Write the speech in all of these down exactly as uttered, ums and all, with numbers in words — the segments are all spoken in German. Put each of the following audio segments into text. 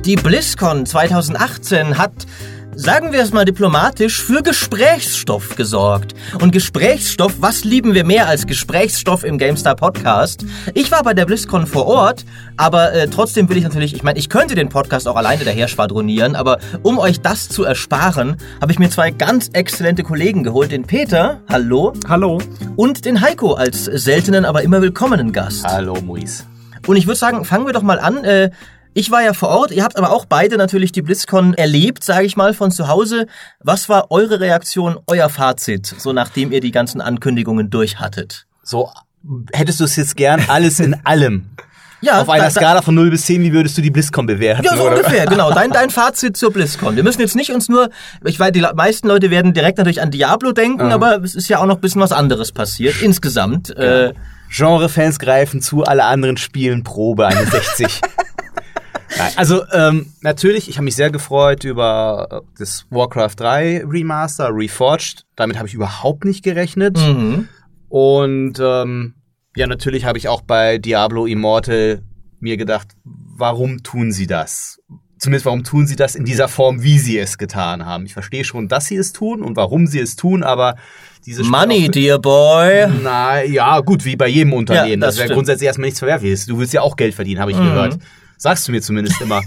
Die BlizzCon zwanzig achtzehn hat, sagen wir es mal diplomatisch, für Gesprächsstoff gesorgt. Und Gesprächsstoff, was lieben wir mehr als Gesprächsstoff im GameStar Podcast? Ich war bei der BlizzCon vor Ort, aber äh, trotzdem will ich natürlich, ich meine, ich könnte den Podcast auch alleine daher schwadronieren, aber um euch das zu ersparen, habe ich mir zwei ganz exzellente Kollegen geholt. Den Peter, hallo. Hallo. Und den Heiko als seltenen, aber immer willkommenen Gast. Hallo, Maurice. Und ich würde sagen, fangen wir doch mal an. Äh, Ich war ja vor Ort, ihr habt aber auch beide natürlich die BlizzCon erlebt, sage ich mal, von zu Hause. Was war eure Reaktion, euer Fazit, so nachdem ihr die ganzen Ankündigungen durch hattet? So, hättest du es jetzt gern alles in allem? Ja, auf einer da, Skala von null bis zehn, wie würdest du die BlizzCon bewerten? Ja, so oder? ungefähr, genau. Dein, dein Fazit zur BlizzCon. Wir müssen jetzt nicht uns nur, ich weiß, die meisten Leute werden direkt natürlich an Diablo denken, mhm. aber es ist ja auch noch ein bisschen was anderes passiert, insgesamt. Ja. Äh, Genre-Fans greifen zu, alle anderen spielen Probe einundsechzig. Nein, also ähm, natürlich, ich habe mich sehr gefreut über das Warcraft drei Remaster, Reforged. Damit habe ich überhaupt nicht gerechnet. Mhm. Und ähm, ja, natürlich habe ich auch bei Diablo Immortal mir gedacht, warum tun sie das? Zumindest warum tun sie das in dieser Form, wie sie es getan haben. Ich verstehe schon, dass sie es tun und warum sie es tun, aber diese Money, Spiel- dear boy. Na ja, gut, wie bei jedem Unternehmen. Ja, das das wäre grundsätzlich erstmal nichts Verwerfliches. Du willst ja auch Geld verdienen, habe ich Mhm. gehört. Sagst du mir zumindest immer.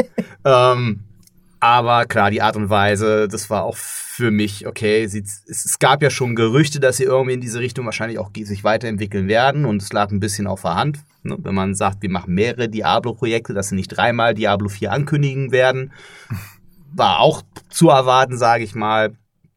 ähm, aber klar, die Art und Weise, das war auch für mich, okay, sie, es, es gab ja schon Gerüchte, dass sie irgendwie in diese Richtung wahrscheinlich auch sich weiterentwickeln werden und es lag ein bisschen auf der Hand, ne? Wenn man sagt, wir machen mehrere Diablo-Projekte, dass sie nicht dreimal Diablo vier ankündigen werden, war auch zu erwarten, sage ich mal.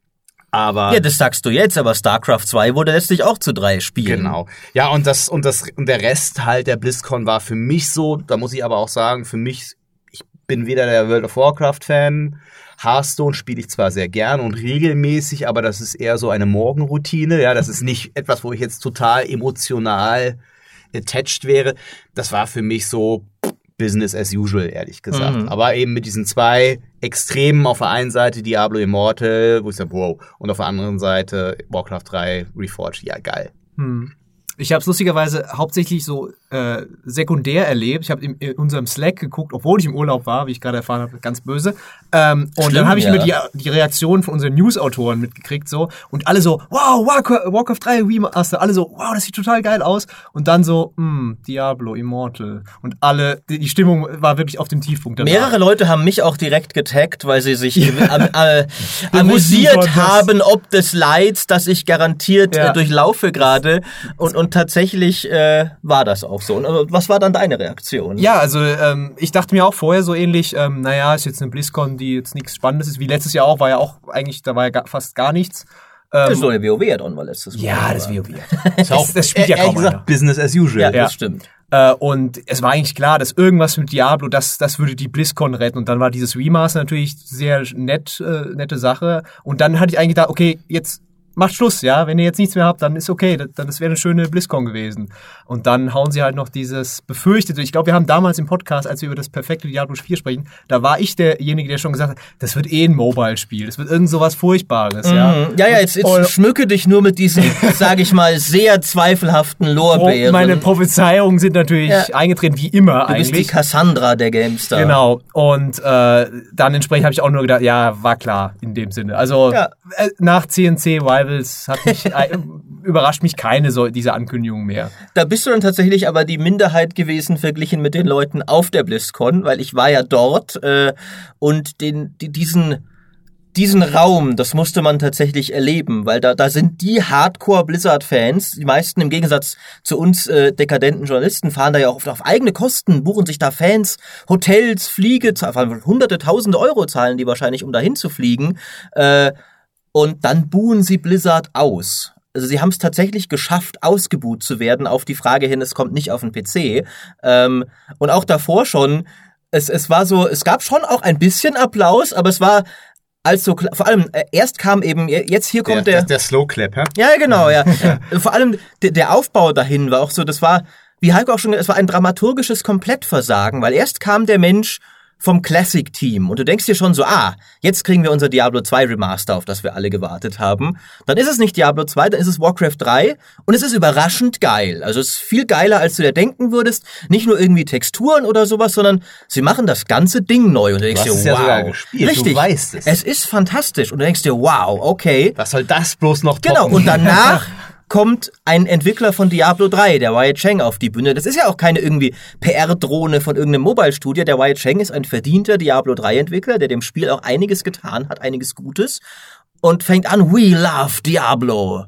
Aber Ja, das sagst du jetzt, aber StarCraft zwei wurde letztlich auch zu drei Spielen. Genau. Ja, und das und das und der Rest halt der BlizzCon war für mich so, da muss ich aber auch sagen, für mich, ich bin weder der World of Warcraft Fan, Hearthstone spiele ich zwar sehr gern und regelmäßig, aber das ist eher so eine Morgenroutine, ja, das ist nicht etwas, wo ich jetzt total emotional attached wäre. Das war für mich so Business as usual, ehrlich gesagt. Mhm. Aber eben mit diesen zwei Extremen, auf der einen Seite Diablo Immortal, wo ich sage, wow, und auf der anderen Seite Warcraft drei Reforged, ja geil. Hm. Ich habe es lustigerweise hauptsächlich so äh, sekundär erlebt. Ich habe in, in unserem Slack geguckt, obwohl ich im Urlaub war, wie ich gerade erfahren habe, ganz böse. Ähm, und Schlimm, dann habe ich ja. mir die, die Reaktion von unseren News-Autoren mitgekriegt, so. Und alle so, wow, Warcraft, Warcraft drei Remaster. Alle so, wow, das sieht total geil aus. Und dann so, hm, Diablo Immortal. Und alle, die, die Stimmung war wirklich auf dem Tiefpunkt danach. Mehrere Leute haben mich auch direkt getaggt, weil sie sich Ja. am, äh, Wir amüsiert wussten von haben, ob des Leids, das ich garantiert Ja. äh, durchlaufe gerade. Und, und tatsächlich äh, war das auch so. Und äh, was war dann deine Reaktion? Ja, also ähm, ich dachte mir auch vorher so ähnlich, ähm, naja, ist jetzt eine BlizzCon, die jetzt nichts Spannendes ist, wie letztes Jahr auch, war ja auch eigentlich, da war ja ga, fast gar nichts. Das Ähm, ist nur der WoW-Add-on war letztes Mal. ja, das Aber- WoW. Ist auch, Das, das spielt ja ehrlich kaum gesagt, einer. Business as usual. Ja, Ja. das stimmt. Äh, und es war eigentlich klar, dass irgendwas mit Diablo, das, das würde die BlizzCon retten. Und dann war dieses Remaster natürlich sehr nett, äh, nette Sache. Und dann hatte ich eigentlich gedacht, okay, jetzt macht Schluss, ja. Wenn ihr jetzt nichts mehr habt, dann ist okay. Dann das wäre eine schöne BlizzCon gewesen. Und dann hauen sie halt noch dieses Befürchtete. Ich glaube, wir haben damals im Podcast, als wir über das perfekte Diablo vier sprechen, da war ich derjenige, der schon gesagt hat, das wird eh ein Mobile-Spiel. Das wird irgend sowas Furchtbares, ja. Mhm. Ja, ja, jetzt, jetzt Und- schmücke dich nur mit diesen, sage ich mal, sehr zweifelhaften Pro- Lorbeeren. Meine Prophezeiungen sind natürlich Ja. eingetreten, wie immer du bist eigentlich. die Cassandra der GameStar. Genau. Und äh, dann entsprechend habe ich auch nur gedacht, ja, war klar in dem Sinne. Also Ja. äh, nach C N C Rivals hat mich, äh, überrascht mich keine so diese Ankündigung mehr. Da bist du dann tatsächlich aber die Minderheit gewesen, verglichen mit den Leuten auf der BlizzCon, weil ich war ja dort äh, und den, die, diesen, diesen Raum, das musste man tatsächlich erleben, weil da, da sind die Hardcore-Blizzard-Fans, die meisten im Gegensatz zu uns äh, dekadenten Journalisten, fahren da ja auch oft auf eigene Kosten, buchen sich da Fans, Hotels, Fliege, zahlen, hunderte, tausende Euro zahlen die wahrscheinlich, um dahin zu fliegen, äh, und dann buhen sie Blizzard aus. Also sie haben es tatsächlich geschafft, ausgebuht zu werden auf die Frage hin, es kommt nicht auf den P C. Ähm, und auch davor schon, es, es war so, es gab schon auch ein bisschen Applaus, aber es war als so, vor allem, äh, erst kam eben, jetzt hier kommt der... der, der Slow Clap, ja? Ja, genau, ja. Vor allem der, der Aufbau dahin war auch so, das war, wie Heiko auch schon gesagt, es war ein dramaturgisches Komplettversagen, weil erst kam der Mensch vom Classic-Team und du denkst dir schon so, ah, jetzt kriegen wir unser Diablo zwei Remaster, auf das wir alle gewartet haben. Dann ist es nicht Diablo zwei, dann ist es Warcraft drei und es ist überraschend geil. Also es ist viel geiler, als du dir denken würdest. Nicht nur irgendwie Texturen oder sowas, sondern sie machen das ganze Ding neu und du denkst Du hast dir, es ja wow. sogar gespielt, Richtig, du weißt es. Es ist fantastisch und du denkst dir, wow, okay. Was soll das bloß noch toppen? Genau, und danach kommt ein Entwickler von Diablo drei, der Wyatt Cheng, auf die Bühne. Das ist ja auch keine irgendwie P R-Drohne von irgendeinem Mobile-Studio. Der Wyatt Cheng ist ein verdienter Diablo drei Entwickler, der dem Spiel auch einiges getan hat, einiges Gutes. Und fängt an, we love Diablo.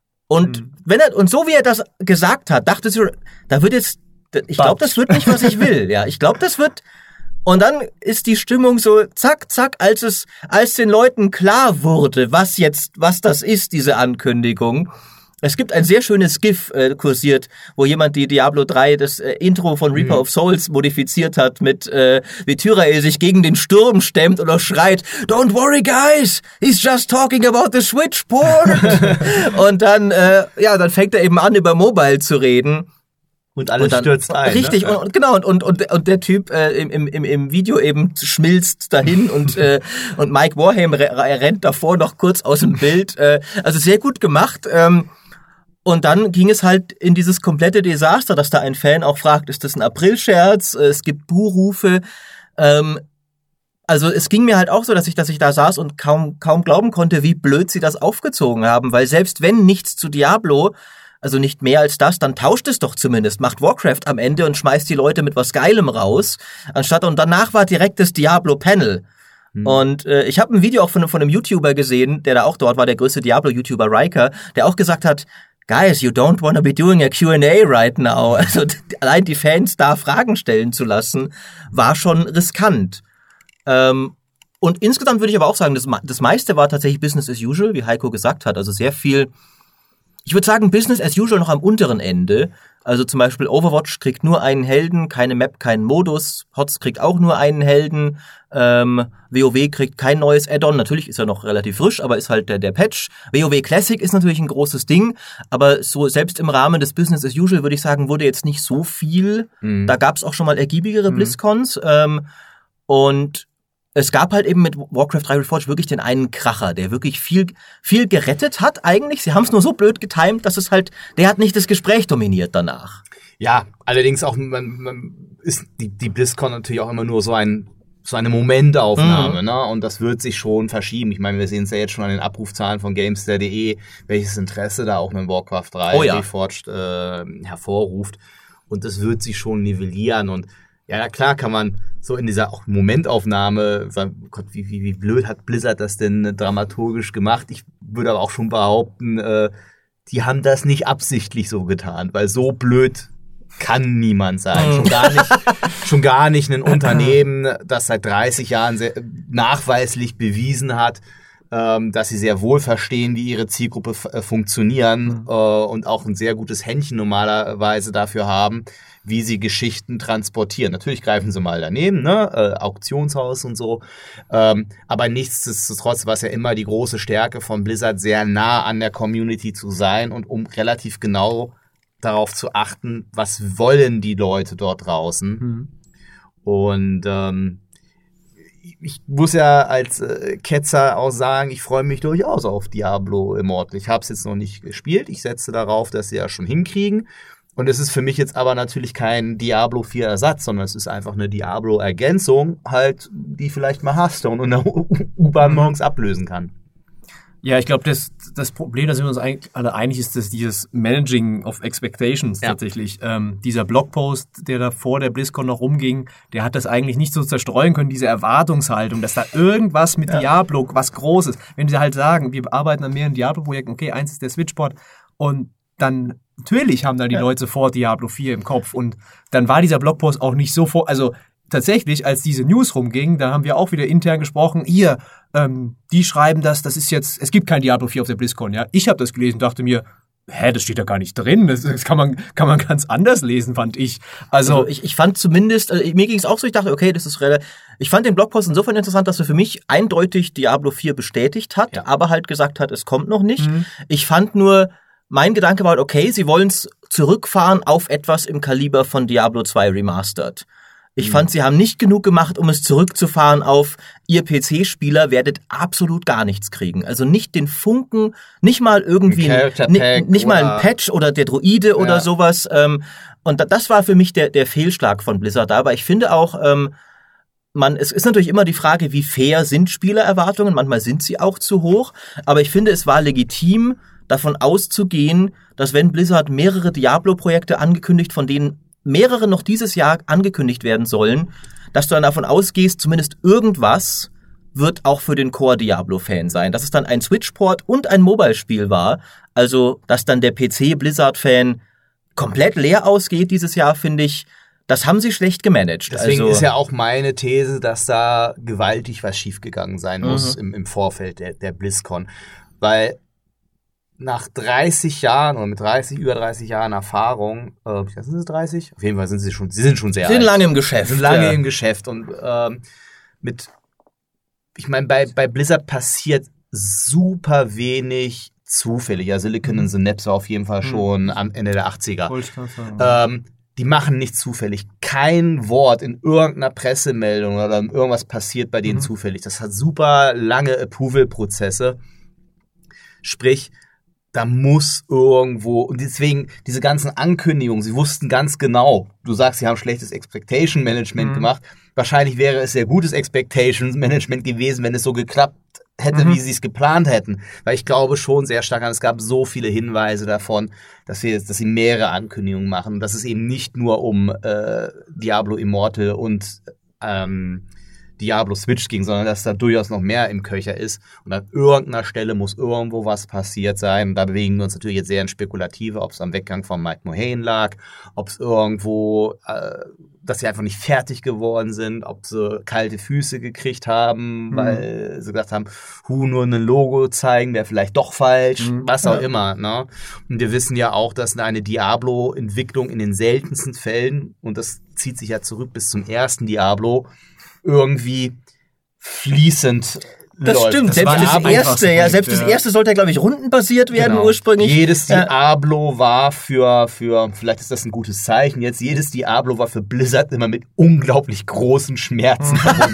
Und mhm. wenn er, und so wie er das gesagt hat, dachte ich, da wird jetzt, ich glaube, das wird nicht, was ich will. Ja, ich glaube, das wird, und dann ist die Stimmung so, zack, zack, als es, als den Leuten klar wurde, was jetzt, was das ist, diese Ankündigung. Es gibt ein sehr schönes GIF äh, kursiert, wo jemand die Diablo drei, das äh, Intro von Reaper mhm. of Souls modifiziert hat mit, äh, wie Tyrael sich gegen den Sturm stemmt oder schreit, "Don't worry guys, he's just talking about the Switch port." Und dann, äh, ja, dann fängt er eben an, über Mobile zu reden. Und alles und dann, stürzt ein. Richtig, ne? und, und genau, und, und, und, und der Typ äh, im, im, im Video eben schmilzt dahin und, äh, und Mike Warham re- rennt davor noch kurz aus dem Bild. Äh, also sehr gut gemacht. Ähm, Und dann ging es halt in dieses komplette Desaster, dass da ein Fan auch fragt, ist das ein Aprilscherz? Es gibt Buhrufe. Ähm, also es ging mir halt auch so, dass ich, dass ich da saß und kaum, kaum glauben konnte, wie blöd sie das aufgezogen haben. Weil selbst wenn nichts zu Diablo, also nicht mehr als das, dann tauscht es doch zumindest. Macht Warcraft am Ende und schmeißt die Leute mit was Geilem raus. Anstatt, und danach war direkt das Diablo-Panel. Hm. Und äh, ich habe ein Video auch von, von einem YouTuber gesehen, der da auch dort war, der größte Diablo-YouTuber Riker, der auch gesagt hat, Guys, you don't want to be doing a Q and A right now. Also allein die Fans da Fragen stellen zu lassen, war schon riskant. Ähm, und insgesamt würde ich aber auch sagen, das, das meiste war tatsächlich Business as usual, wie Heiko gesagt hat. Also sehr viel, ich würde sagen, Business as usual noch am unteren Ende. Also zum Beispiel Overwatch kriegt nur einen Helden, keine Map, keinen Modus. H O T S kriegt auch nur einen Helden. Ähm, WoW kriegt kein neues Add-on. Natürlich ist er noch relativ frisch, aber ist halt der, der Patch. WoW Classic ist natürlich ein großes Ding, aber so selbst im Rahmen des Business as usual würde ich sagen, wurde jetzt nicht so viel. Mhm. Da gab es auch schon mal ergiebigere mhm. BlizzCons. Ähm, und es gab halt eben mit Warcraft drei Reforged wirklich den einen Kracher, der wirklich viel viel gerettet hat eigentlich. Sie haben es nur so blöd getimt, dass es halt, der hat nicht das Gespräch dominiert danach. Ja, allerdings auch, man, man ist die, die BlizzCon natürlich auch immer nur so ein so eine Momentaufnahme, mhm. ne? Und das wird sich schon verschieben. Ich meine, wir sehen es ja jetzt schon an den Abrufzahlen von Gamestar punkt de, welches Interesse da auch mit Warcraft drei oh, ja. Reforged äh, hervorruft. Und das wird sich schon nivellieren. Und ja, klar kann man so in dieser auch Momentaufnahme sagen, Gott, wie, wie, wie blöd hat Blizzard das denn dramaturgisch gemacht? Ich würde aber auch schon behaupten, äh, die haben das nicht absichtlich so getan, weil so blöd kann niemand sein. Schon gar nicht, schon gar nicht ein Unternehmen, das seit dreißig Jahren sehr nachweislich bewiesen hat, ähm, dass sie sehr wohl verstehen, wie ihre Zielgruppe f- äh, funktionieren äh, und auch ein sehr gutes Händchen normalerweise dafür haben, wie sie Geschichten transportieren. Natürlich greifen sie mal daneben, ne, äh, Auktionshaus und so, ähm, aber nichtsdestotrotz war es ja immer die große Stärke von Blizzard, sehr nah an der Community zu sein und um relativ genau darauf zu achten, was wollen die Leute dort draußen. Mhm. Und ähm, ich muss ja als äh, Ketzer auch sagen, ich freue mich durchaus auf Diablo Immortal. Ich habe es jetzt noch nicht gespielt. Ich setze darauf, dass sie ja schon hinkriegen. Und es ist für mich jetzt aber natürlich kein Diablo vier Ersatz, sondern es ist einfach eine Diablo-Ergänzung, halt, die vielleicht mal Hearthstone und eine U-Bahn morgens ablösen kann. Ja, ich glaube, das, das Problem, da sind wir uns eigentlich alle einig, ist, dass dieses Managing of Expectations ja. tatsächlich. Ähm, dieser Blogpost, der da vor der BlizzCon noch rumging, der hat das eigentlich nicht so zerstreuen können, diese Erwartungshaltung, dass da irgendwas mit ja. Diablo, was Großes, wenn sie halt sagen, wir arbeiten an mehreren Diablo-Projekten, okay, eins ist der Switchport und dann natürlich haben da die ja. Leute sofort Diablo vier im Kopf und dann war dieser Blogpost auch nicht so vor, also tatsächlich, als diese News rumging, da haben wir auch wieder intern gesprochen, hier, ähm, die schreiben das, das ist jetzt, es gibt kein Diablo vier auf der BlizzCon, ja. Ich habe das gelesen und dachte mir, hä, das steht da gar nicht drin, das, das kann man kann man ganz anders lesen, fand ich. Also, also ich, ich fand zumindest, also mir ging es auch so, ich dachte, okay, das ist relativ, ich fand den Blogpost insofern interessant, dass er für mich eindeutig Diablo vier bestätigt hat, ja. aber halt gesagt hat, es kommt noch nicht. Mhm. Ich fand nur, mein Gedanke war, okay, sie wollen es zurückfahren auf etwas im Kaliber von Diablo zwei Remastered. Ich mhm. fand, sie haben nicht genug gemacht, um es zurückzufahren auf ihr P C-Spieler werdet absolut gar nichts kriegen. Also nicht den Funken, nicht mal irgendwie ein, nicht, nicht mal ein Patch oder der Droide ja. oder sowas. Ähm, und das war für mich der, der Fehlschlag von Blizzard da. Aber ich finde auch, ähm, man, es ist natürlich immer die Frage, wie fair sind Spielererwartungen. Manchmal sind sie auch zu hoch. Aber ich finde, es war legitim, davon auszugehen, dass wenn Blizzard mehrere Diablo-Projekte angekündigt, von denen mehrere noch dieses Jahr angekündigt werden sollen, dass du dann davon ausgehst, zumindest irgendwas wird auch für den Core-Diablo-Fan sein. Dass es dann ein Switch-Port und ein Mobile-Spiel war, also dass dann der P C-Blizzard-Fan komplett leer ausgeht dieses Jahr, finde ich, das haben sie schlecht gemanagt. Deswegen also, ist ja auch meine These, dass da gewaltig was schiefgegangen sein muss mhm. im, im Vorfeld der, der BlizzCon. Weil nach dreißig Jahren oder mit dreißig, über dreißig Jahren Erfahrung, äh, sind es dreißig? Auf jeden Fall sind sie schon, sie sind schon sehr alt. Sie sind lange im Geschäft. Sie sind lange ja. im Geschäft und ähm, mit, ich meine, bei, bei Blizzard passiert super wenig zufällig. Ja, Silicon mhm. and Synapse war auf jeden Fall schon mhm. am Ende der achtziger. Ähm, die machen nicht zufällig. Kein Wort in irgendeiner Pressemeldung oder irgendwas passiert bei denen mhm. zufällig. Das hat super lange Approval-Prozesse. Sprich, da muss irgendwo, und deswegen diese ganzen Ankündigungen, sie wussten ganz genau, du sagst, sie haben schlechtes Expectation Management mhm. gemacht. Wahrscheinlich wäre es sehr gutes Expectation Management gewesen, wenn es so geklappt hätte, mhm. wie sie es geplant hätten. Weil ich glaube schon sehr stark an, es gab so viele Hinweise davon, dass wir, dass sie mehrere Ankündigungen machen, dass es eben nicht nur um äh, Diablo Immortal und ähm, Diablo Switch ging, sondern dass da durchaus noch mehr im Köcher ist. Und an irgendeiner Stelle muss irgendwo was passiert sein. Und da bewegen wir uns natürlich jetzt sehr in Spekulative, ob es am Weggang von Mike Mulhane lag, ob es irgendwo, äh, dass sie einfach nicht fertig geworden sind, ob sie kalte Füße gekriegt haben, mhm. weil sie gesagt haben, hu, nur ein Logo zeigen, wäre vielleicht doch falsch, mhm. was auch ja. immer. Ne? Und wir wissen ja auch, dass eine Diablo-Entwicklung in den seltensten Fällen, und das zieht sich ja zurück bis zum ersten Diablo, irgendwie fließend das läuft. Stimmt, das selbst das erste, ja, selbst das erste sollte ja, glaube ich, rundenbasiert werden genau. ursprünglich. Jedes Diablo ja. war für, für, vielleicht ist das ein gutes Zeichen jetzt, jedes Diablo war für Blizzard immer mit unglaublich großen Schmerzen verbunden.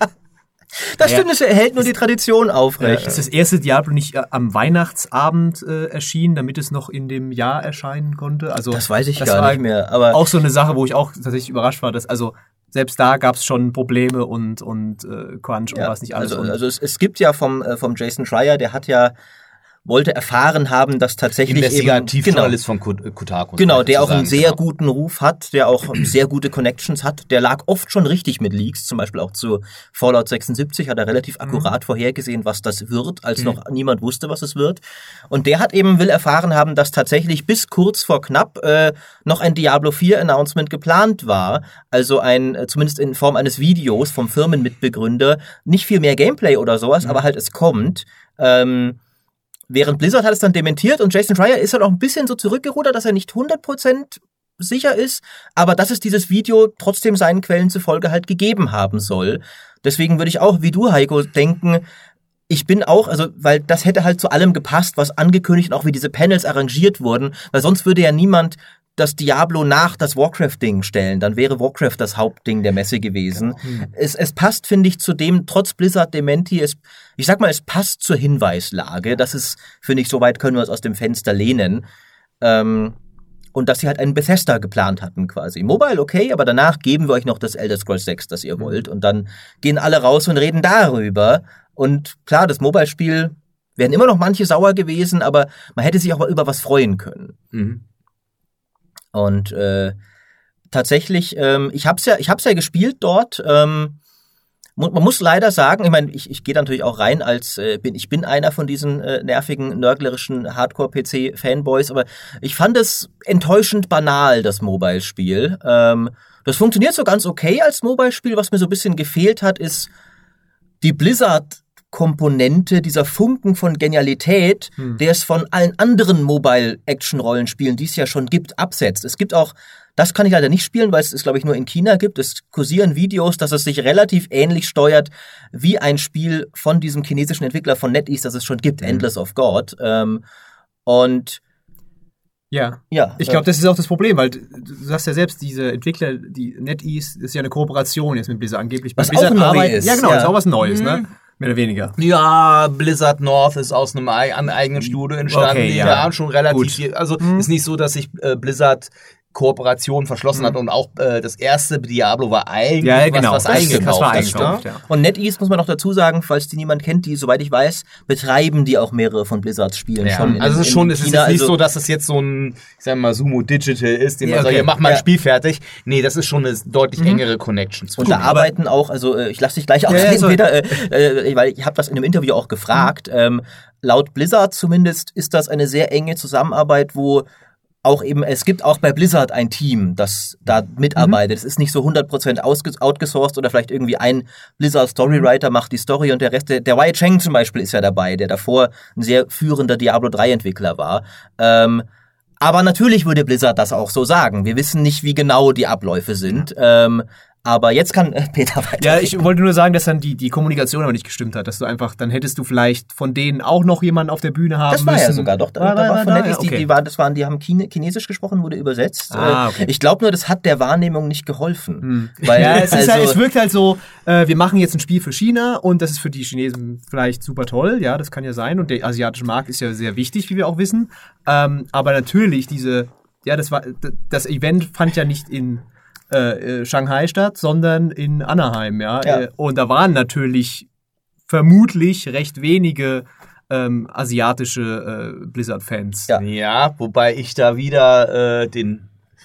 Das stimmt, es hält nur die Tradition aufrecht. Äh, ist das erste Diablo nicht äh, am Weihnachtsabend äh, erschienen, damit es noch in dem Jahr erscheinen konnte? Also das weiß ich das gar nicht mehr. Aber auch so eine Sache, wo ich auch tatsächlich überrascht war, dass also selbst da gab es schon Probleme und und äh, Crunch ja, und was nicht alles. Also, also es, es gibt ja vom äh, vom Jason Schreier, der hat ja wollte erfahren haben, dass tatsächlich Investigativjournalist von Kotaku. Genau, der auch einen sehr genau. guten Ruf hat, der auch sehr gute Connections hat. Der lag oft schon richtig mit Leaks, zum Beispiel auch zu Fallout sechsundsiebzig hat er relativ mhm. akkurat vorhergesehen, was das wird, als mhm. noch niemand wusste, was es wird. Und der hat eben will erfahren haben, dass tatsächlich bis kurz vor knapp äh, noch ein Diablo vier Announcement geplant war. Also ein, äh, zumindest in Form eines Videos vom Firmenmitbegründer, nicht viel mehr Gameplay oder sowas, mhm. aber halt es kommt. Ähm, Während Blizzard hat es dann dementiert und Jason Schreier ist halt auch ein bisschen so zurückgerudert, dass er nicht hundert Prozent sicher ist, aber dass es dieses Video trotzdem seinen Quellen zufolge halt gegeben haben soll. Deswegen würde ich auch, wie du, Heiko, denken, ich bin auch, also, weil das hätte halt zu allem gepasst, was angekündigt und auch wie diese Panels arrangiert wurden, weil sonst würde ja niemand das Diablo nach das Warcraft-Ding stellen. Dann wäre Warcraft das Hauptding der Messe gewesen. Genau. Hm. Es, es passt, finde ich, zu dem, trotz Blizzard-Dementi, es, ich sag mal, es passt zur Hinweislage. Das ist, finde ich, soweit können wir uns aus dem Fenster lehnen. Ähm, und dass sie halt einen Bethesda geplant hatten quasi. Mobile, okay, aber danach geben wir euch noch das Elder Scrolls sechs, das ihr wollt. Und dann gehen alle raus und reden darüber. Und klar, das Mobile-Spiel wären immer noch manche sauer gewesen, aber man hätte sich auch mal über was freuen können. Mhm. Und äh, tatsächlich, ähm, ich hab's ja, ich hab's ja gespielt dort. Ähm, man muss leider sagen, ich meine, ich, ich gehe natürlich auch rein als äh, bin ich bin einer von diesen äh, nervigen, nörglerischen Hardcore-P C-Fanboys, aber ich fand es enttäuschend banal, das Mobile-Spiel. Ähm, das funktioniert so ganz okay als Mobile-Spiel. Was mir so ein bisschen gefehlt hat, ist die Blizzard Komponente, dieser Funken von Genialität, hm. der es von allen anderen Mobile-Action-Rollenspielen, die es ja schon gibt, absetzt. Es gibt auch, das kann ich leider nicht spielen, weil es es, glaube ich, nur in China gibt. Es kursieren Videos, dass es sich relativ ähnlich steuert wie ein Spiel von diesem chinesischen Entwickler von NetEase, das es schon gibt, hm. Endless of God. Ähm, und Ja. Ja, Ich glaube, das ist auch das Problem, weil du sagst ja selbst, diese Entwickler, die NetEase, ist ja eine Kooperation jetzt mit Blizzard angeblich. Was Blizzard auch neu arbeiten, ist. Ja, genau, Ja. ist auch was Neues, ne? Mehr oder weniger. Ja, Blizzard North ist aus einem ei- einem eigenen Studio entstanden. Okay, die ja. haben schon relativ Gut. viel. Also ist nicht so, dass sich äh, Blizzard Kooperation verschlossen hat und auch äh, das erste Diablo war eigentlich Ja, genau. was, was Das stimmt, eingekauft. das war das eingekauft, stimmt. ja. Und NetEase, muss man noch dazu sagen, falls die niemand kennt, die, soweit ich weiß, betreiben die auch mehrere von Blizzards Spielen Ja, schon. in- also es ist in schon, es ist China, jetzt nicht also- so, dass es jetzt so ein, ich sag mal, Sumo Digital ist, den Ja, man sagt, okay. ja, mach mal Ja. ein Spiel fertig. Nee, das ist schon eine deutlich engere Connection Und zwischen. da arbeiten auch, also äh, ich lasse dich gleich ausreden, ja, sorry. Peter, äh, äh, weil ich habe das in einem Interview auch gefragt. Ähm, laut Blizzard zumindest ist das eine sehr enge Zusammenarbeit, wo auch eben, es gibt auch bei Blizzard ein Team, das da mitarbeitet. Es ist nicht so hundert Prozent ausge- outgesourced oder vielleicht irgendwie ein Blizzard-Storywriter macht die Story und der Rest, der, der Wei Cheng zum Beispiel ist ja dabei, der davor ein sehr führender Diablo drei Entwickler war. Ähm, aber natürlich würde Blizzard das auch so sagen. Wir wissen nicht, wie genau die Abläufe sind. Ähm, aber jetzt kann äh, Peter weiter. Ja, ich wollte nur sagen, dass dann die, die Kommunikation aber nicht gestimmt hat, dass du einfach, dann hättest du vielleicht von denen auch noch jemanden auf der Bühne haben Das war müssen. ja sogar doch. Da War- war, da war- war von war- NetEase, die, okay. die, waren, das waren, die haben Chine, Chinesisch gesprochen, wurde übersetzt. Ah, Äh, okay. Ich glaube nur, das hat der Wahrnehmung nicht geholfen. Hm. Weil, Ja, es, ist also, halt, es wirkt halt so, äh, wir machen jetzt ein Spiel für China und das ist für die Chinesen vielleicht super toll, ja, das kann ja sein und der asiatische Markt ist ja sehr wichtig, wie wir auch wissen, ähm, aber natürlich diese, ja, das war, d- das Event fand ja nicht in äh, äh, Shanghai statt, sondern in Anaheim, ja, Ja. Äh, und da waren natürlich vermutlich recht wenige ähm, asiatische äh, Blizzard-Fans. Ja. Ja, wobei ich da wieder äh, den,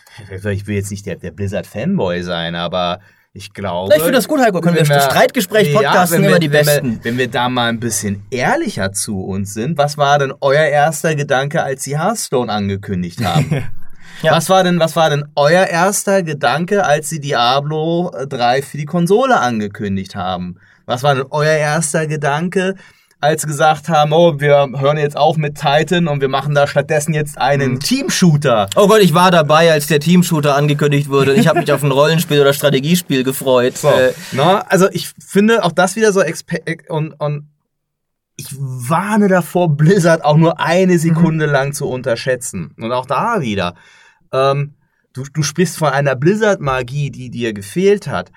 ich will jetzt nicht der, der Blizzard-Fanboy sein, aber ich glaube... Na, ich finde das gut, Heiko. Können wir wenn Streitgespräch podcasten, wenn immer wir- die wenn Besten. Wir, wenn wir da mal ein bisschen ehrlicher zu uns sind, was war denn euer erster Gedanke, als sie Hearthstone angekündigt haben? Ja. Was war denn, was war denn euer erster Gedanke, als sie Diablo drei für die Konsole angekündigt haben? Was war denn euer erster Gedanke, als sie gesagt haben, oh, wir hören jetzt auf mit Titan und wir machen da stattdessen jetzt einen Mhm. Team-Shooter? Oh Gott, ich war dabei, als der Team-Shooter angekündigt wurde. Ich habe mich auf ein Rollenspiel oder Strategiespiel gefreut. So, Äh, na, also ich finde auch das wieder so expe- und, und ich warne davor, Blizzard auch nur eine Sekunde lang zu unterschätzen. Und auch da wieder. Ähm, du, du sprichst von einer Blizzard-Magie, die dir gefehlt hat.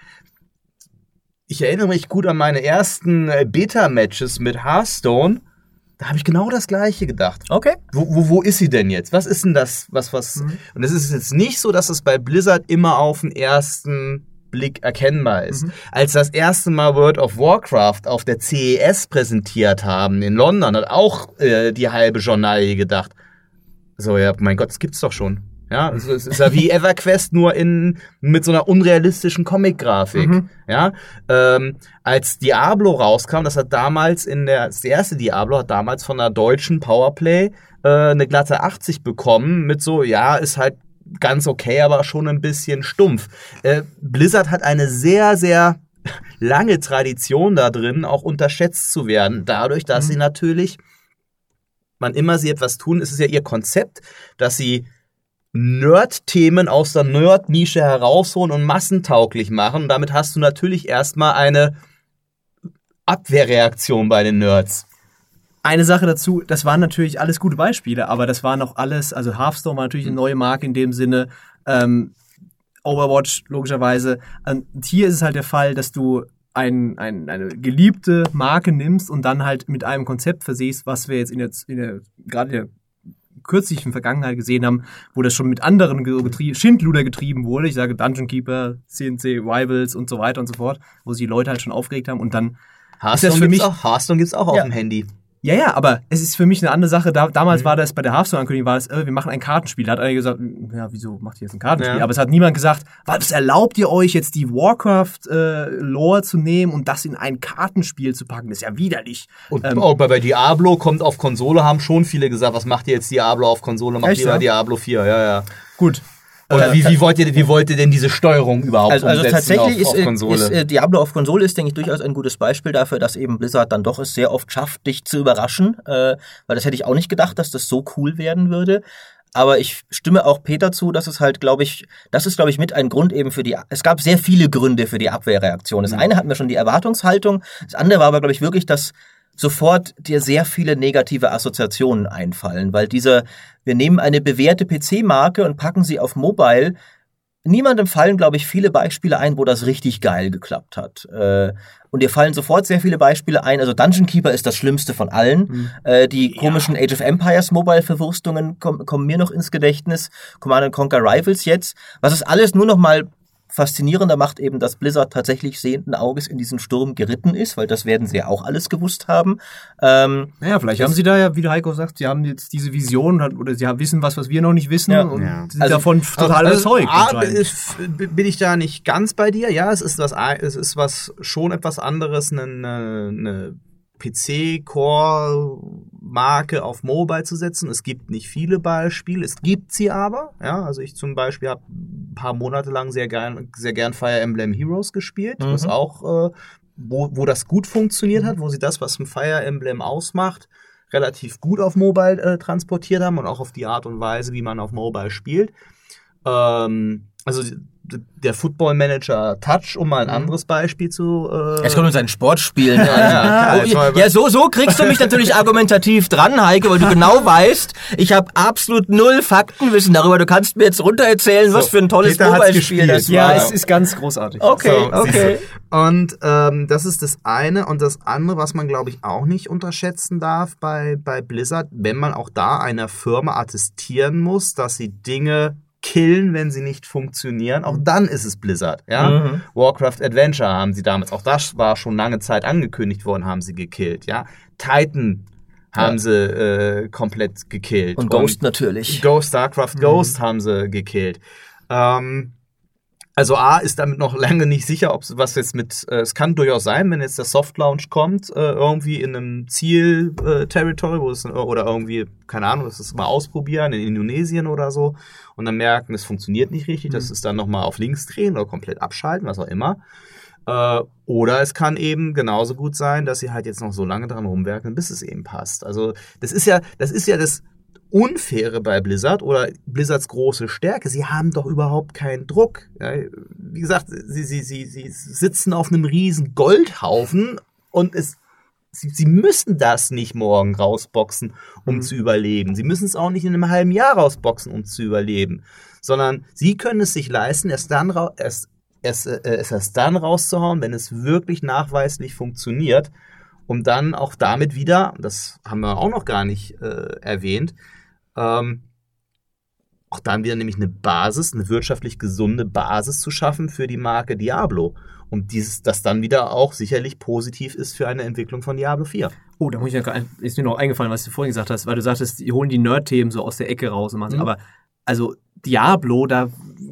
Ich erinnere mich gut an meine ersten äh, Beta-Matches mit Hearthstone. Da habe ich genau das Gleiche gedacht. okay. Wo, wo, wo ist sie denn jetzt? Was ist denn das? Was, was? Und es ist jetzt nicht so, dass es bei Blizzard immer auf den ersten Blick erkennbar ist. Als das erste Mal World of Warcraft auf der C E S präsentiert haben in London, hat auch äh, die halbe Journalie gedacht, so, ja, mein Gott, das gibt's doch schon. Ja, es es ist ja wie EverQuest, nur in mit so einer unrealistischen Comic-Grafik. Mhm. Ja, ähm, als Diablo rauskam, das hat damals in der, das erste Diablo hat damals von einer deutschen Powerplay äh, eine glatte achtzig bekommen mit so, ja, ist halt ganz okay, aber schon ein bisschen stumpf. Äh, Blizzard hat eine sehr, sehr lange Tradition da drin, auch unterschätzt zu werden, dadurch, dass Mhm. sie natürlich, wann immer sie etwas tun, ist es ja ihr Konzept, dass sie Nerd-Themen aus der Nerd-Nische herausholen und massentauglich machen. Und damit hast du natürlich erstmal eine Abwehrreaktion bei den Nerds. Eine Sache dazu, das waren natürlich alles gute Beispiele, aber das waren auch alles, also Hearthstone war natürlich eine neue Marke in dem Sinne, ähm, Overwatch logischerweise. Und hier ist es halt der Fall, dass du ein, ein, eine geliebte Marke nimmst und dann halt mit einem Konzept versehst, was wir jetzt in der, in der gerade in der kürzlichen Vergangenheit gesehen haben, wo das schon mit anderen getrie- Schindluder getrieben wurde. Ich sage Dungeon Keeper, C N C Rivals und so weiter und so fort, wo sich die Leute halt schon aufgeregt haben und dann Hearthstone für gibt's mich- auch, Hearthstone gibt's auch Ja. auf dem Handy. Ja, ja, aber es ist für mich eine andere Sache. Da, damals war das bei der Hearthstone-Ankündigung, war das, äh, wir machen ein Kartenspiel. Da hat einer gesagt, ja, wieso macht ihr jetzt ein Kartenspiel? Ja. Aber es hat niemand gesagt, was erlaubt ihr euch jetzt die Warcraft-Lore zu nehmen und das in ein Kartenspiel zu packen? Das ist ja widerlich. Und Ähm, auch bei, bei Diablo kommt auf Konsole, haben schon viele gesagt, was macht ihr jetzt Diablo auf Konsole? Macht Echt, lieber ja? Diablo vier, ja, ja. Gut. Oder Äh, wie, wie, wollt ihr, wie wollt ihr denn diese Steuerung überhaupt Also, also umsetzen tatsächlich auf, ist, auf Konsole? ist äh, Diablo auf Konsole ist, denke ich, durchaus ein gutes Beispiel dafür, dass eben Blizzard dann doch es sehr oft schafft, dich zu überraschen, äh, weil das hätte ich auch nicht gedacht, dass das so cool werden würde. Aber ich stimme auch Peter zu, dass es halt, glaube ich, das ist, glaube ich, mit ein Grund eben für die, es gab sehr viele Gründe für die Abwehrreaktion. Das eine hatten wir schon die Erwartungshaltung, das andere war aber, glaube ich, wirklich, dass sofort dir sehr viele negative Assoziationen einfallen, weil diese, wir nehmen eine bewährte P C-Marke und packen sie auf Mobile. Niemandem fallen, glaube ich, viele Beispiele ein, wo das richtig geil geklappt hat. Äh, und dir fallen sofort sehr viele Beispiele ein. Also Dungeon Keeper ist das Schlimmste von allen. Mhm. Äh, die ja. komischen Age of Empires Mobile-Verwurstungen kommen, kommen mir noch ins Gedächtnis. Command and Conquer Rivals jetzt. Was es alles nur noch mal faszinierender macht, eben, dass Blizzard tatsächlich sehenden Auges in diesen Sturm geritten ist, weil das werden sie ja auch alles gewusst haben. Ähm, naja, vielleicht haben sie da ja, wie der Heiko sagt, sie haben jetzt diese Vision oder sie wissen was, was wir noch nicht wissen ja. und ja. sind also, davon total also, überzeugt. A, ist, bin ich da nicht ganz bei dir. Ja, es ist was, es ist was schon etwas anderes, eine, eine P C-Core-Marke auf Mobile zu setzen. Es gibt nicht viele Beispiele, es gibt sie aber. Ja, also ich zum Beispiel habe ein paar Monate lang sehr gern, sehr gern Fire Emblem Heroes gespielt, mhm. was auch, äh, wo, wo das gut funktioniert hat, wo sie das, was ein Fire Emblem ausmacht, relativ gut auf Mobile äh, transportiert haben und auch auf die Art und Weise, wie man auf Mobile spielt. Ähm, also der Football Manager Touch, um mal ein anderes Beispiel zu... Äh es kommt um seinen Sportspielen. ja, ja, ja, ja, so, so kriegst du mich natürlich argumentativ dran, Heike, weil du genau weißt, ich habe absolut null Faktenwissen darüber. Du kannst mir jetzt runtererzählen, so, was für ein tolles Mobile-Spiel das war. Ja, es ist ganz großartig. Okay, so, okay. Und ähm, das ist das eine. Und das andere, was man, glaube ich, auch nicht unterschätzen darf bei, bei Blizzard, wenn man auch da einer Firma attestieren muss, dass sie Dinge killen, wenn sie nicht funktionieren, auch dann ist es Blizzard. Ja? Mhm. Warcraft Adventure haben sie damals, auch das war schon lange Zeit angekündigt worden, haben sie gekillt. Ja? Titan haben ja. sie äh, komplett gekillt. Und Ghost und natürlich. Ghost, StarCraft mhm. Ghost haben sie gekillt. Ähm, Also A ist damit noch lange nicht sicher, ob was jetzt mit, äh, es kann durchaus sein, wenn jetzt der Soft Launch kommt, äh, irgendwie in einem Ziel-Territory, äh, wo es, oder irgendwie, keine Ahnung, das ist mal ausprobieren, in Indonesien oder so, und dann merken, es funktioniert nicht richtig, mhm. das ist dann nochmal auf links drehen oder komplett abschalten, was auch immer. Äh, oder es kann eben genauso gut sein, dass sie halt jetzt noch so lange dran rumwerken, bis es eben passt. Also, das ist ja, das ist ja das Unfaire bei Blizzard oder Blizzards große Stärke. Sie haben doch überhaupt keinen Druck. Ja, wie gesagt, sie, sie, sie, sie sitzen auf einem riesen Goldhaufen und es, sie, sie müssen das nicht morgen rausboxen, um mhm. zu überleben. Sie müssen es auch nicht in einem halben Jahr rausboxen, um zu überleben. Sondern sie können es sich leisten, erst dann, ra- erst, erst, äh, es erst dann rauszuhauen, wenn es wirklich nachweislich funktioniert, um dann auch damit wieder, das haben wir auch noch gar nicht äh, erwähnt, Ähm, auch dann wieder nämlich eine Basis, eine wirtschaftlich gesunde Basis zu schaffen für die Marke Diablo. Und dieses, das dann wieder auch sicherlich positiv ist für eine Entwicklung von Diablo vier. Oh, da muss ich noch, ist mir noch eingefallen, was du vorhin gesagt hast, weil du sagtest, die holen die Nerd-Themen so aus der Ecke raus und machen, mhm. aber also Diablo, da,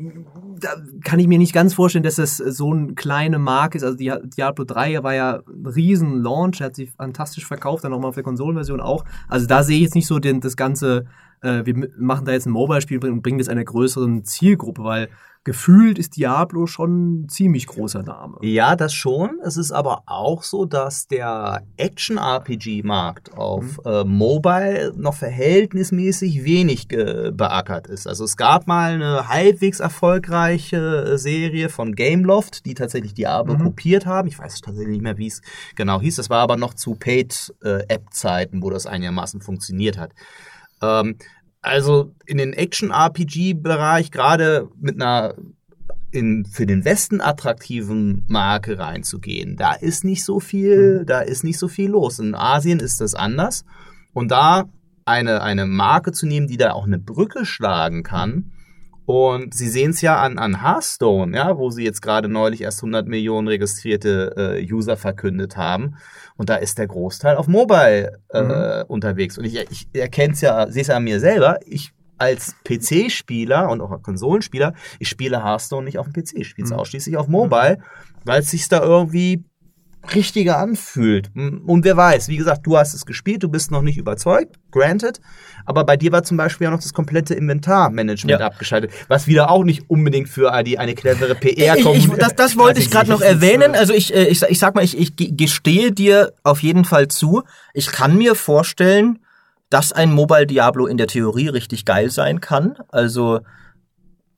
da kann ich mir nicht ganz vorstellen, dass das so eine kleine Marke ist. Also die Diablo drei war ja ein riesen Launch, hat sich fantastisch verkauft, dann nochmal auf der Konsolenversion auch. Also da sehe ich jetzt nicht so den, das ganze, äh, wir machen da jetzt ein Mobile-Spiel und bringen das einer größeren Zielgruppe, weil gefühlt ist Diablo schon ein ziemlich großer Name. Ja, das schon. Es ist aber auch so, dass der Action-R P G-Markt auf mhm. äh, Mobile noch verhältnismäßig wenig ge- beackert ist. Also es gab mal eine halbwegs erfolgreiche äh, Serie von Gameloft, die tatsächlich Diablo mhm. kopiert haben. Ich weiß tatsächlich nicht mehr, wie es genau hieß. Das war aber noch zu Paid-App-Zeiten, wo das einigermaßen funktioniert hat. Ähm, Also in den Action-R P G-Bereich, gerade mit einer in, für den Westen attraktiven Marke reinzugehen, da ist nicht so viel, mhm. da ist nicht so viel los. In Asien ist das anders. Und da eine, eine Marke zu nehmen, die da auch eine Brücke schlagen kann. Und Sie sehen es ja an, an Hearthstone, ja, wo sie jetzt gerade neulich erst hundert Millionen registrierte äh, User verkündet haben. Und da ist der Großteil auf Mobile äh, mhm. unterwegs. Und ich, ich erkenne es ja, sehe es ja an mir selber. Ich als P C-Spieler und auch als Konsolenspieler, ich spiele Hearthstone nicht auf dem P C. Ich spiele es mhm. ausschließlich auf Mobile, weil es sich da irgendwie richtiger anfühlt. Und wer weiß, wie gesagt, du hast es gespielt, du bist noch nicht überzeugt, granted, aber bei dir war zum Beispiel ja noch das komplette Inventarmanagement ja. abgeschaltet, was wieder auch nicht unbedingt für die, eine clevere P R kommt. Ich, ich, das, das wollte ich gerade noch erwähnen, also ich, ich, ich sag mal, ich, ich gestehe dir auf jeden Fall zu, ich kann mir vorstellen, dass ein Mobile Diablo in der Theorie richtig geil sein kann, also ich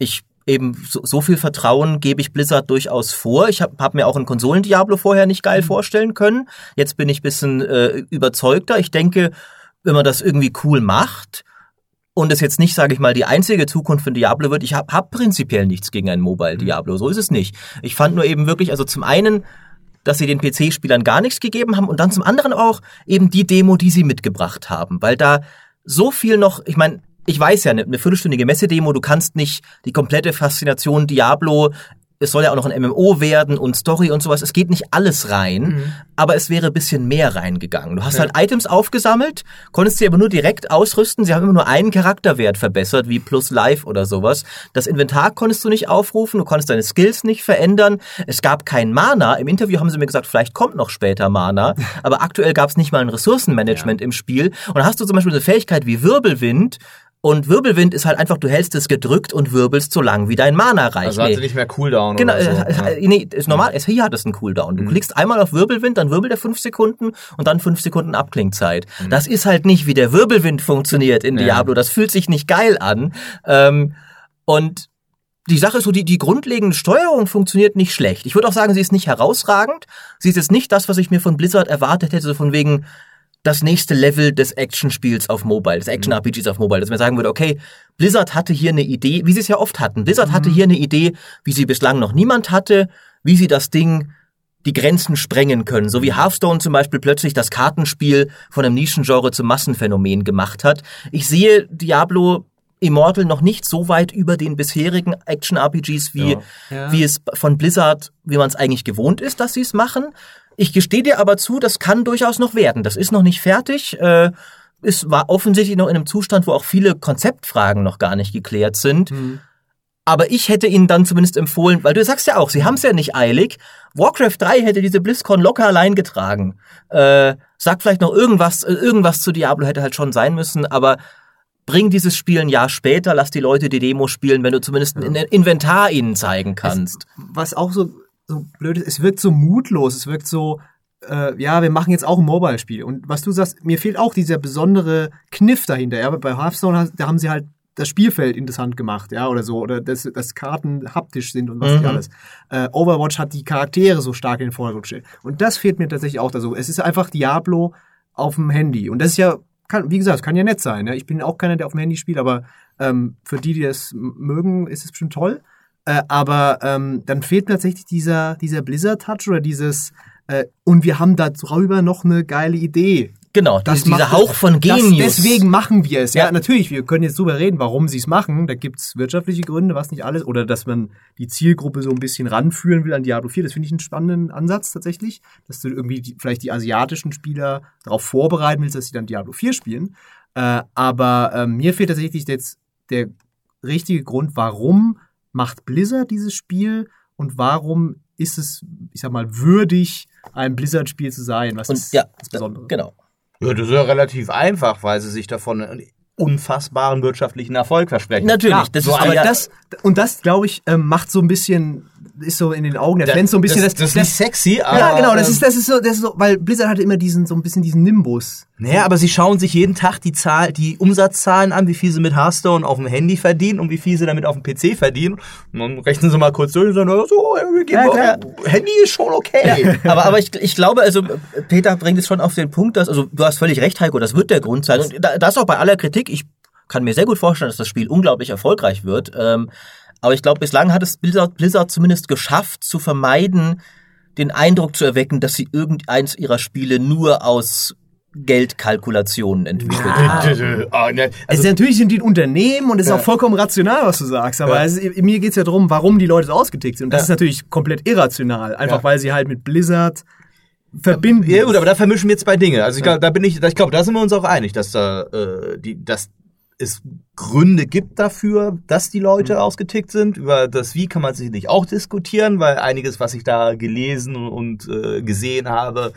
eben so, so viel Vertrauen gebe ich Blizzard durchaus vor. Ich habe hab mir auch ein Konsolen-Diablo vorher nicht geil mhm. vorstellen können. Jetzt bin ich ein bisschen äh, überzeugter. Ich denke, wenn man das irgendwie cool macht und es jetzt nicht, sage ich mal, die einzige Zukunft für Diablo wird, ich habe hab prinzipiell nichts gegen ein Mobile-Diablo. So ist es nicht. Ich fand nur eben wirklich, also zum einen, dass sie den P C-Spielern gar nichts gegeben haben und dann zum anderen auch eben die Demo, die sie mitgebracht haben. Weil da so viel noch, ich meine, ich weiß ja, eine viertelstündige Messedemo, du kannst nicht die komplette Faszination Diablo, es soll ja auch noch ein M M O werden und Story und sowas, es geht nicht alles rein, mhm. aber es wäre ein bisschen mehr reingegangen. Du hast ja. halt Items aufgesammelt, konntest sie aber nur direkt ausrüsten, sie haben immer nur einen Charakterwert verbessert, wie plus Life oder sowas. Das Inventar konntest du nicht aufrufen, du konntest deine Skills nicht verändern, es gab kein Mana, im Interview haben sie mir gesagt, vielleicht kommt noch später Mana, aber aktuell gab es nicht mal ein Ressourcenmanagement ja. im Spiel und dann hast du zum Beispiel eine Fähigkeit wie Wirbelwind. Und Wirbelwind ist halt einfach, du hältst es gedrückt und wirbelst so lang, wie dein Mana reicht. Also hat sie nicht mehr Cooldown genau, oder so. Genau, äh, nee, ist normal, es, hier hat es einen Cooldown. Du mhm. klickst einmal auf Wirbelwind, dann wirbelt er fünf Sekunden und dann fünf Sekunden Abklingzeit. Mhm. Das ist halt nicht, wie der Wirbelwind funktioniert in ja. Diablo. Das fühlt sich nicht geil an. Ähm, und die Sache ist so, die, die grundlegende Steuerung funktioniert nicht schlecht. Ich würde auch sagen, sie ist nicht herausragend. Sie ist jetzt nicht das, was ich mir von Blizzard erwartet hätte, so von wegen das nächste Level des Actionspiels auf Mobile, des Action-R P Gs auf Mobile, dass man sagen würde, okay, Blizzard hatte hier eine Idee, wie sie es ja oft hatten. Blizzard mhm. hatte hier eine Idee, wie sie bislang noch niemand hatte, wie sie das Ding, die Grenzen sprengen können. So wie Hearthstone zum Beispiel plötzlich das Kartenspiel von einem Nischengenre zum Massenphänomen gemacht hat. Ich sehe Diablo Immortal noch nicht so weit über den bisherigen Action-R P Gs, wie, ja. Ja. wie es von Blizzard, wie man es eigentlich gewohnt ist, dass sie es machen. Ich gestehe dir aber zu, das kann durchaus noch werden. Das ist noch nicht fertig. Äh, es war offensichtlich noch in einem Zustand, wo auch viele Konzeptfragen noch gar nicht geklärt sind. Mhm. Aber ich hätte ihnen dann zumindest empfohlen, weil du sagst ja auch, sie haben es ja nicht eilig. Warcraft drei hätte diese BlizzCon locker allein getragen. Äh, sag vielleicht noch irgendwas, irgendwas zu Diablo hätte halt schon sein müssen, aber bring dieses Spiel ein Jahr später, lass die Leute die Demo spielen, wenn du zumindest ein Inventar ihnen zeigen kannst. Es, was auch so so blöd ist, es wirkt so mutlos, es wirkt so, äh, ja, wir machen jetzt auch ein Mobile-Spiel. Und was du sagst, mir fehlt auch dieser besondere Kniff dahinter. Ja, bei Hearthstone, da haben sie halt das Spielfeld interessant gemacht, ja, oder so, oder dass, dass Karten haptisch sind und was nicht mhm. alles. Äh, Overwatch hat die Charaktere so stark in den Vordergrund gestellt. Und das fehlt mir tatsächlich auch da so. Es ist einfach Diablo auf dem Handy. Und das ist ja, kann, wie gesagt, kann ja nett sein. Ja? Ich bin auch keiner, der auf dem Handy spielt, aber ähm, für die, die das mögen, ist es bestimmt toll. Äh, aber ähm, dann fehlt tatsächlich dieser, dieser Blizzard-Touch oder dieses äh, und wir haben darüber noch eine geile Idee. Genau, das dieser Hauch von Genius. Das, deswegen machen wir es. Ja, ja, natürlich, wir können jetzt drüber reden, warum sie es machen. Da gibt's wirtschaftliche Gründe, was nicht alles. Oder dass man die Zielgruppe so ein bisschen ranführen will an Diablo vier. Das finde ich einen spannenden Ansatz tatsächlich. Dass du irgendwie die, vielleicht die asiatischen Spieler darauf vorbereiten willst, dass sie dann Diablo vier spielen. Äh, aber äh, mir fehlt tatsächlich jetzt der richtige Grund, warum macht Blizzard dieses Spiel und warum ist es, ich sag mal, würdig, ein Blizzard-Spiel zu sein? Was und, ist ja, das Besondere? Genau. Ja, das ist ja relativ einfach, weil sie sich davon einen unfassbaren wirtschaftlichen Erfolg versprechen. Natürlich. Klar, das so, ist aber ja das, und das, glaube ich, ähm, macht so ein bisschen, ist so in den Augen der das, Fans so ein bisschen das, das, das ist nicht sexy, aber ja, genau, das ähm, ist das ist so das ist so, weil Blizzard hatte immer diesen so ein bisschen diesen Nimbus. Naja, aber sie schauen sich jeden Tag die Zahl, die Umsatzzahlen an, wie viel sie mit Hearthstone auf dem Handy verdienen und wie viel sie damit auf dem P C verdienen. Und dann rechnen sie mal kurz durch und sagen, so, wir geben ja, klar. Handy ist schon okay. Ja, aber aber ich, ich glaube, also Peter bringt es schon auf den Punkt, dass, also du hast völlig recht, Heiko, das wird der Grund sein. Und das auch bei aller Kritik, ich kann mir sehr gut vorstellen, dass das Spiel unglaublich erfolgreich wird. Ähm, aber ich glaube, bislang hat es Blizzard, Blizzard zumindest geschafft, zu vermeiden, den Eindruck zu erwecken, dass sie irgendeins ihrer Spiele nur aus Geldkalkulationen entwickelt ja. haben. Also, also natürlich sind die ein Unternehmen und es ist ja. auch vollkommen rational, was du sagst. Aber ja. es, mir geht's ja darum, warum die Leute so ausgetickt sind. Und das ja. ist natürlich komplett irrational. Einfach ja. weil sie halt mit Blizzard verbinden. Ja gut, aber da vermischen wir jetzt zwei Dinge. Also ich glaube, da bin ich, ich glaube, da sind wir uns auch einig, dass da äh, die, dass es Gründe gibt dafür, dass die Leute mhm. ausgetickt sind. Über das Wie kann man sicherlich auch diskutieren, weil einiges, was ich da gelesen und äh, gesehen habe,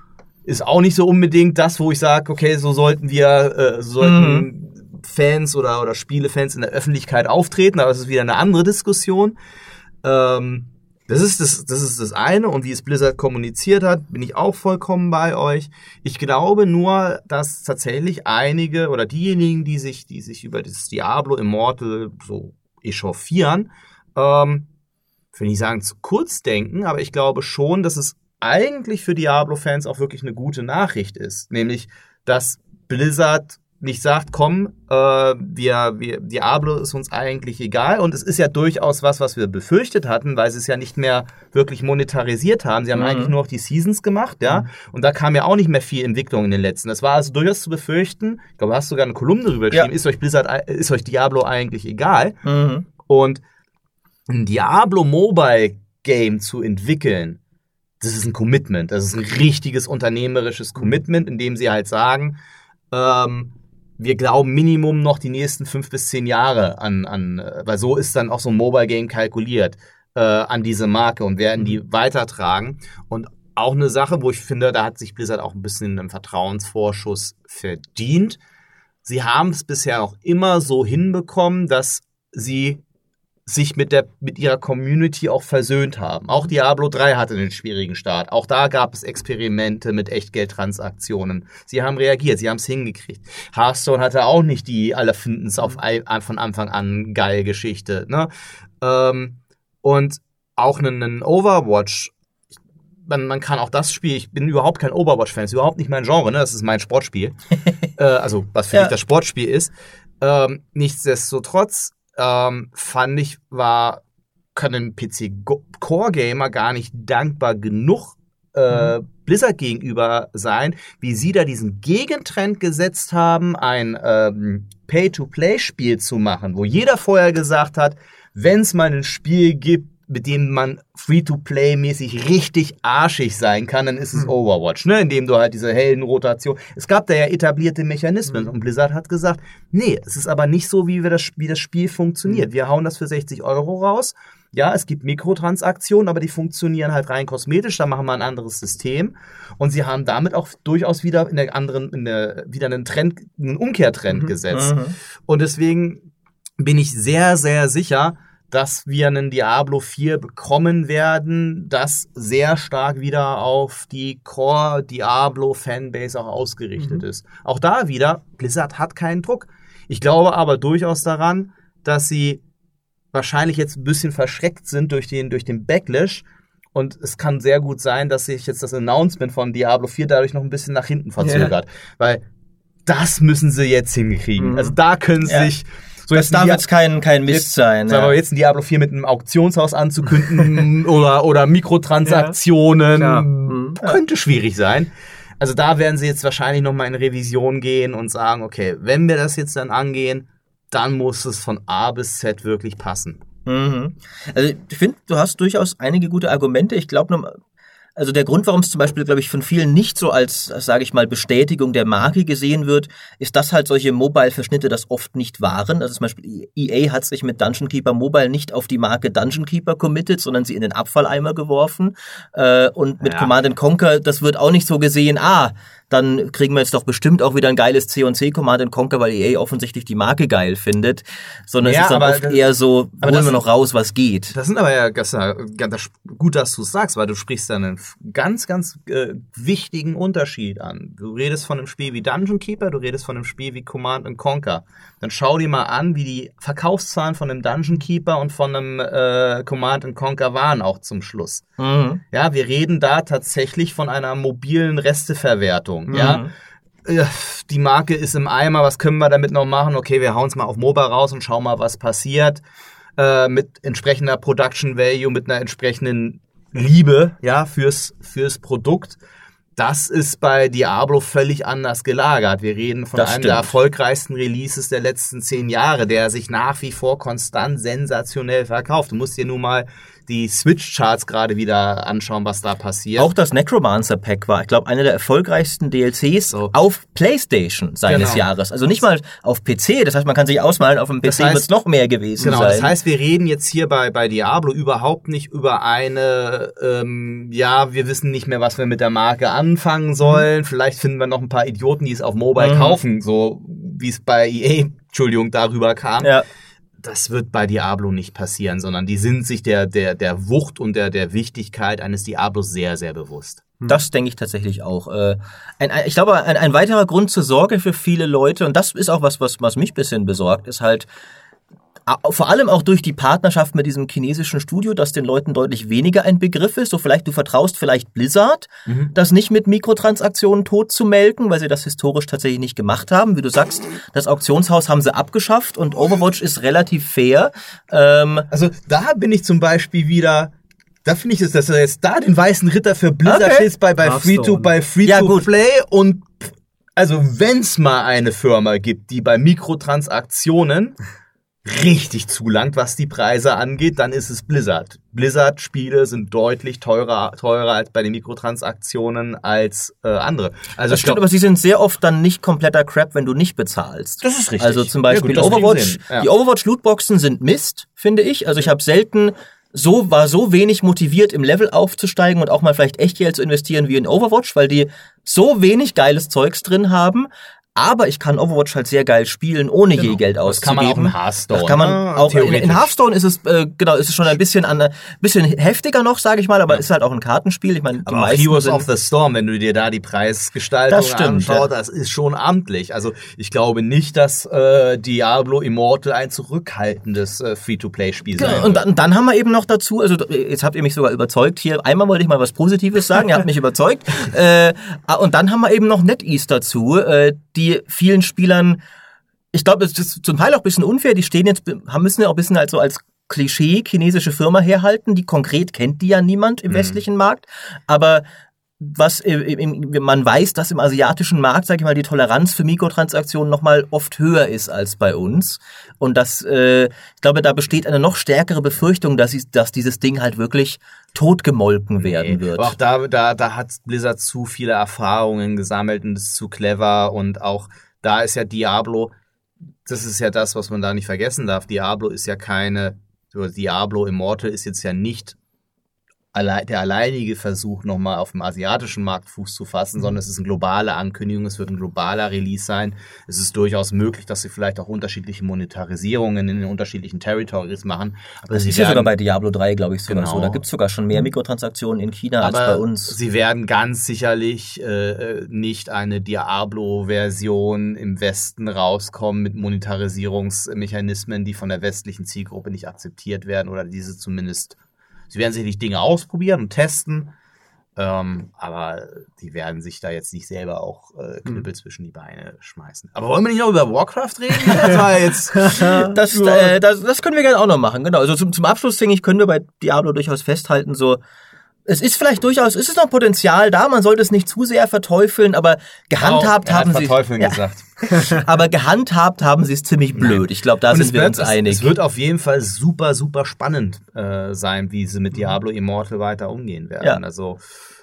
ist auch nicht so unbedingt das, wo ich sage, okay, so sollten wir, äh, so sollten mhm. Fans oder oder Spielefans in der Öffentlichkeit auftreten, aber es ist wieder eine andere Diskussion. Ähm, das ist das, das ist das eine, und wie es Blizzard kommuniziert hat, bin ich auch vollkommen bei euch. Ich glaube nur, dass tatsächlich einige oder diejenigen, die sich, die sich über das Diablo Immortal so echauffieren, ähm, ich will nicht sagen zu kurz denken, aber ich glaube schon, dass es eigentlich für Diablo-Fans auch wirklich eine gute Nachricht ist. Nämlich, dass Blizzard nicht sagt, komm, äh, wir, wir, Diablo ist uns eigentlich egal. Und es ist ja durchaus was, was wir befürchtet hatten, weil sie es ja nicht mehr wirklich monetarisiert haben. Sie haben mhm. eigentlich nur noch die Seasons gemacht, ja. Mhm. Und da kam ja auch nicht mehr viel Entwicklung in den letzten. Das war also durchaus zu befürchten. Ich glaube, du hast sogar eine Kolumne darüber geschrieben. Ja. Ist euch Blizzard, ist euch Diablo eigentlich egal? Mhm. Und ein Diablo Mobile Game zu entwickeln, das ist ein Commitment. Das ist ein richtiges unternehmerisches Commitment, in dem sie halt sagen, ähm, wir glauben Minimum noch die nächsten fünf bis zehn Jahre an, an, weil so ist dann auch so ein Mobile Game kalkuliert, äh, an diese Marke und werden die weitertragen. Und auch eine Sache, wo ich finde, da hat sich Blizzard auch ein bisschen einen Vertrauensvorschuss verdient. Sie haben es bisher auch immer so hinbekommen, dass sie sich mit der mit ihrer Community auch versöhnt haben. Auch Diablo drei hatte einen schwierigen Start. Auch da gab es Experimente mit Echtgeldtransaktionen. Sie haben reagiert, sie haben es hingekriegt. Hearthstone hatte auch nicht die alle finden es auf von Anfang an geil Geschichte. Ne? Ähm, und auch einen, einen Overwatch, man, man kann auch das Spiel, ich bin überhaupt kein Overwatch-Fan, ist überhaupt nicht mein Genre, ne? Das ist mein Sportspiel. äh, also was für ja. mich das Sportspiel ist. Ähm, nichtsdestotrotz Ähm, fand ich, war, kann ein P C-Core-Gamer gar nicht dankbar genug äh, mhm. Blizzard gegenüber sein, wie sie da diesen Gegentrend gesetzt haben, ein ähm, Pay-to-Play-Spiel zu machen, wo jeder vorher gesagt hat, wenn es mal ein Spiel gibt, mit dem man Free-to-Play-mäßig richtig arschig sein kann, dann ist es Overwatch, ne? Indem du halt diese Heldenrotation. Es gab da ja etablierte Mechanismen mhm. und Blizzard hat gesagt, nee, es ist aber nicht so, wie wir das, wie das Spiel funktioniert. Mhm. Wir hauen das für sechzig Euro raus. Ja, es gibt Mikrotransaktionen, aber die funktionieren halt rein kosmetisch. Da machen wir ein anderes System. Und sie haben damit auch durchaus wieder in der anderen, in der, wieder einen Trend, einen Umkehrtrend mhm. gesetzt. Mhm. Und deswegen bin ich sehr, sehr sicher, dass wir einen Diablo vier bekommen werden, das sehr stark wieder auf die Core-Diablo-Fanbase auch ausgerichtet mhm. ist. Auch da wieder, Blizzard hat keinen Druck. Ich glaube aber durchaus daran, dass sie wahrscheinlich jetzt ein bisschen verschreckt sind durch den, durch den Backlash. Und es kann sehr gut sein, dass sich jetzt das Announcement von Diablo vier dadurch noch ein bisschen nach hinten verzögert. Yeah. Weil das müssen sie jetzt hinkriegen. Mhm. Also da können sie ja. sich... So, das darf jetzt kein, kein Mist jetzt, sein. Sagen wir ja. jetzt ein Diablo vier mit einem Auktionshaus anzukündigen oder, oder Mikrotransaktionen. Ja, mhm. Könnte schwierig sein. Also da werden sie jetzt wahrscheinlich nochmal in Revision gehen und sagen, okay, wenn wir das jetzt dann angehen, dann muss es von A bis Z wirklich passen. Mhm. Also ich finde, du hast durchaus einige gute Argumente. Ich glaube, also der Grund, warum es zum Beispiel, glaube ich, von vielen nicht so als, sage ich mal, Bestätigung der Marke gesehen wird, ist, dass halt solche Mobile-Verschnitte das oft nicht waren. Also zum Beispiel E A hat sich mit Dungeon Keeper Mobile nicht auf die Marke Dungeon Keeper committed, sondern sie in den Abfalleimer geworfen. Äh, und mit ja. Command and Conquer, das wird auch nicht so gesehen, ah, dann kriegen wir jetzt doch bestimmt auch wieder ein geiles C und C Command and Conquer, weil E A offensichtlich die Marke geil findet. Sondern ja, es ist dann oft das, eher so, holen wir noch raus, was geht. Das sind aber ja das, das, gut, dass du es sagst, weil du sprichst da einen ganz, ganz äh, wichtigen Unterschied an. Du redest von einem Spiel wie Dungeon Keeper, du redest von einem Spiel wie Command and Conquer. Dann schau dir mal an, wie die Verkaufszahlen von einem Dungeon Keeper und von einem äh, Command and Conquer waren auch zum Schluss. Mhm. Ja, wir reden da tatsächlich von einer mobilen Resteverwertung. Mhm. Ja, die Marke ist im Eimer, was können wir damit noch machen? Okay, wir hauen es mal auf Mobile raus und schauen mal, was passiert. Äh, mit entsprechender Production Value, mit einer entsprechenden Liebe, ja, fürs, fürs Produkt. Das ist bei Diablo völlig anders gelagert. Wir reden von das einem stimmt. der erfolgreichsten Releases der letzten zehn Jahre, der sich nach wie vor konstant sensationell verkauft. Du musst dir nur mal die Switch-Charts gerade wieder anschauen, was da passiert. Auch das Necromancer-Pack war, ich glaube, einer der erfolgreichsten D L Cs so. auf PlayStation seines genau. Jahres. Also nicht mal auf P C, das heißt, man kann sich ausmalen, auf dem P C wird es noch mehr gewesen genau, sein. Genau, das heißt, wir reden jetzt hier bei, bei Diablo überhaupt nicht über eine, ähm, ja, wir wissen nicht mehr, was wir mit der Marke anfangen sollen. Mhm. Vielleicht finden wir noch ein paar Idioten, die es auf Mobile mhm. kaufen, so wie es bei E A, Entschuldigung, darüber kam. Ja. Das wird bei Diablo nicht passieren, sondern die sind sich der, der, der Wucht und der, der Wichtigkeit eines Diablos sehr, sehr bewusst. Das denke ich tatsächlich auch. Äh, ein, ein, ich glaube, ein, ein weiterer Grund zur Sorge für viele Leute, und das ist auch was, was, was mich ein bisschen besorgt, ist halt, Vor allem auch durch die Partnerschaft mit diesem chinesischen Studio, das den Leuten deutlich weniger ein Begriff ist. So vielleicht, du vertraust vielleicht Blizzard, mhm. das nicht mit Mikrotransaktionen tot zu melken, weil sie das historisch tatsächlich nicht gemacht haben. Wie du sagst, das Auktionshaus haben sie abgeschafft und Overwatch ist relativ fair. Ähm, also da bin ich zum Beispiel wieder... Da finde ich es, dass er jetzt da den weißen Ritter für Blizzard okay. ist bei, bei Free-to, bei Free-to-Play ja, und also wenn's mal eine Firma gibt, die bei Mikrotransaktionen richtig zulangt, was die Preise angeht, dann ist es Blizzard. Blizzard-Spiele sind deutlich teurer, teurer als bei den Mikrotransaktionen als äh, andere. Also das stimmt, glaub, aber sie sind sehr oft dann nicht kompletter Crap, wenn du nicht bezahlst. Das ist richtig. Also zum Beispiel ja, gut, Overwatch. Ja. Die Overwatch-Lootboxen sind Mist, finde ich. Also ich habe selten so war so wenig motiviert, im Level aufzusteigen und auch mal vielleicht echt Geld zu investieren wie in Overwatch, weil die so wenig geiles Zeugs drin haben. Aber ich kann Overwatch halt sehr geil spielen, ohne genau. je Geld auszugeben. Das kann man auch in Hearthstone. Das kann man ah, auch in, in Hearthstone ist es äh, genau, ist es schon ein bisschen an, bisschen heftiger noch, sage ich mal, aber ja. ist halt auch ein Kartenspiel. Ich meine, die aber meisten Heroes sind, of the Storm, wenn du dir da die Preisgestaltung das stimmt, anschaust, ja. das ist schon amtlich. Also ich glaube nicht, dass äh, Diablo Immortal ein zurückhaltendes äh, Free-to-Play-Spiel genau. sein wird. Und dann, dann haben wir eben noch dazu, also jetzt habt ihr mich sogar überzeugt hier. Einmal wollte ich mal was Positives sagen, ihr habt mich überzeugt. Äh, und dann haben wir eben noch NetEase dazu, äh, die vielen Spielen ich glaube, das ist zum Teil auch ein bisschen unfair. Die stehen jetzt, haben müssen ja auch ein bisschen als, so als Klischee chinesische Firma herhalten. Die konkret kennt die ja niemand im mhm. westlichen Markt. Aber was im, im, man weiß, dass im asiatischen Markt, sage ich mal, die Toleranz für Mikrotransaktionen noch mal oft höher ist als bei uns. Und das, äh, ich glaube, da besteht eine noch stärkere Befürchtung, dass, ich, dass dieses Ding halt wirklich totgemolken werden nee, wird. Auch da, da, da hat Blizzard zu viele Erfahrungen gesammelt und ist zu clever und auch da ist ja Diablo, das ist ja das, was man da nicht vergessen darf. Diablo ist ja keine, Diablo Immortal ist jetzt ja nicht alle, der alleinige Versuch, nochmal auf dem asiatischen Markt Fuß zu fassen, mhm. sondern es ist eine globale Ankündigung, es wird ein globaler Release sein. Es ist durchaus möglich, dass sie vielleicht auch unterschiedliche Monetarisierungen in den unterschiedlichen Territories machen. Aber das ist ja sogar bei Diablo drei, glaube ich, sogar genau. so. Da gibt es sogar schon mehr Mikrotransaktionen in China Aber als bei uns. Sie werden ganz sicherlich äh, nicht eine Diablo-Version im Westen rauskommen mit Monetarisierungsmechanismen, die von der westlichen Zielgruppe nicht akzeptiert werden oder diese zumindest. Sie werden sicherlich Dinge ausprobieren und testen, ähm, aber die werden sich da jetzt nicht selber auch äh, Knüppel mhm. zwischen die Beine schmeißen. Aber wollen wir nicht noch über Warcraft reden? Das war jetzt das, äh, das, das können wir gerne auch noch machen, genau. Also zum, zum Abschluss, denke ich, können wir bei Diablo durchaus festhalten, so es ist vielleicht durchaus, es ist noch Potenzial da, man sollte es nicht zu sehr verteufeln, aber gehandhabt oh, er haben hat sie verteufeln ja. gesagt. Aber gehandhabt haben sie es ziemlich blöd. Ich glaube, da und sind wir wird, uns einig. Es wird auf jeden Fall super, super spannend äh, sein, wie sie mit Diablo Immortal weiter umgehen werden. Ja. Also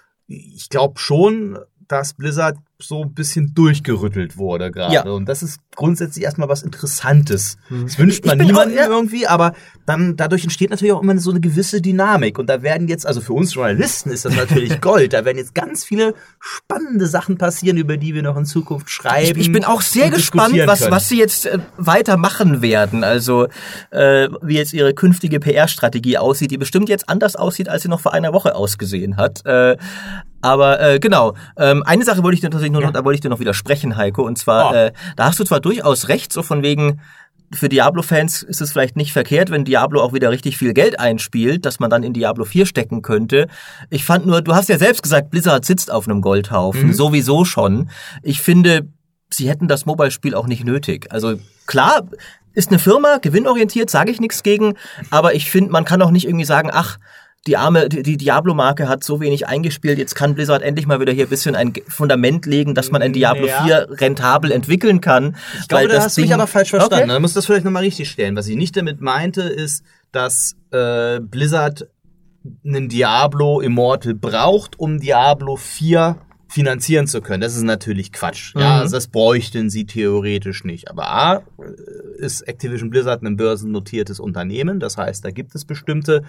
ich glaube schon, dass Blizzard so ein bisschen durchgerüttelt wurde gerade. Ja. Und das ist grundsätzlich erstmal was Interessantes. Mhm. Das wünscht man niemandem ja. irgendwie, aber dann dadurch entsteht natürlich auch immer so eine gewisse Dynamik. Und da werden jetzt, also für uns Journalisten ist das natürlich Gold, da werden jetzt ganz viele spannende Sachen passieren, über die wir noch in Zukunft schreiben. Ich, ich bin auch sehr gespannt, was, was sie jetzt äh, weitermachen werden. Also äh, wie jetzt ihre künftige P R-Strategie aussieht, die bestimmt jetzt anders aussieht, als sie noch vor einer Woche ausgesehen hat. Äh, aber äh, genau, ähm, eine Sache wollte ich dir tatsächlich nur noch, ja. da wollte ich dir noch widersprechen, Heiko, und zwar, oh. äh, da hast du zwar durchaus recht, so von wegen, für Diablo-Fans ist es vielleicht nicht verkehrt, wenn Diablo auch wieder richtig viel Geld einspielt, dass man dann in Diablo vier stecken könnte. Ich fand nur, du hast ja selbst gesagt, Blizzard sitzt auf einem Goldhaufen, mhm. sowieso schon. Ich finde, sie hätten das Mobile-Spiel auch nicht nötig. Also klar, ist eine Firma, gewinnorientiert, sage ich nichts gegen, aber ich finde, man kann auch nicht irgendwie sagen, ach, die arme, die, die Diablo-Marke hat so wenig eingespielt, jetzt kann Blizzard endlich mal wieder hier ein bisschen ein Fundament legen, dass man ein Diablo ja. vier rentabel entwickeln kann. Ich glaube, da hast du mich aber falsch verstanden. Okay. Du musst das vielleicht nochmal richtig stellen. Was ich nicht damit meinte, ist, dass äh, Blizzard einen Diablo Immortal braucht, um Diablo vier finanzieren zu können. Das ist natürlich Quatsch. Mhm. Ja, also das bräuchten sie theoretisch nicht. Aber A, ist Activision Blizzard ein börsennotiertes Unternehmen. Das heißt, da gibt es bestimmte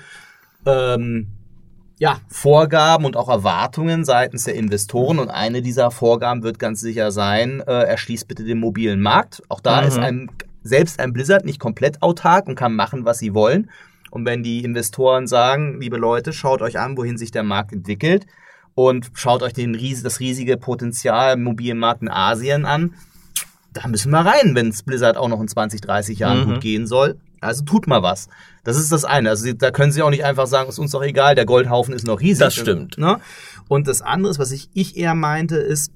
Ähm, ja, Vorgaben und auch Erwartungen seitens der Investoren. Und eine dieser Vorgaben wird ganz sicher sein, äh, erschließt bitte den mobilen Markt. Auch da mhm. ist ein, selbst ein Blizzard nicht komplett autark und kann machen, was sie wollen. Und wenn die Investoren sagen, liebe Leute, schaut euch an, wohin sich der Markt entwickelt und schaut euch den ries- das riesige Potenzial im mobilen Markt in Asien an, da müssen wir rein, wenn es Blizzard auch noch in zwanzig, dreißig Jahren mhm. gut gehen soll. Also tut mal was. Das ist das eine. Also da können sie auch nicht einfach sagen, ist uns doch egal, der Goldhaufen ist noch riesig. Das stimmt. Ne? Und das andere, was ich, ich eher meinte, ist,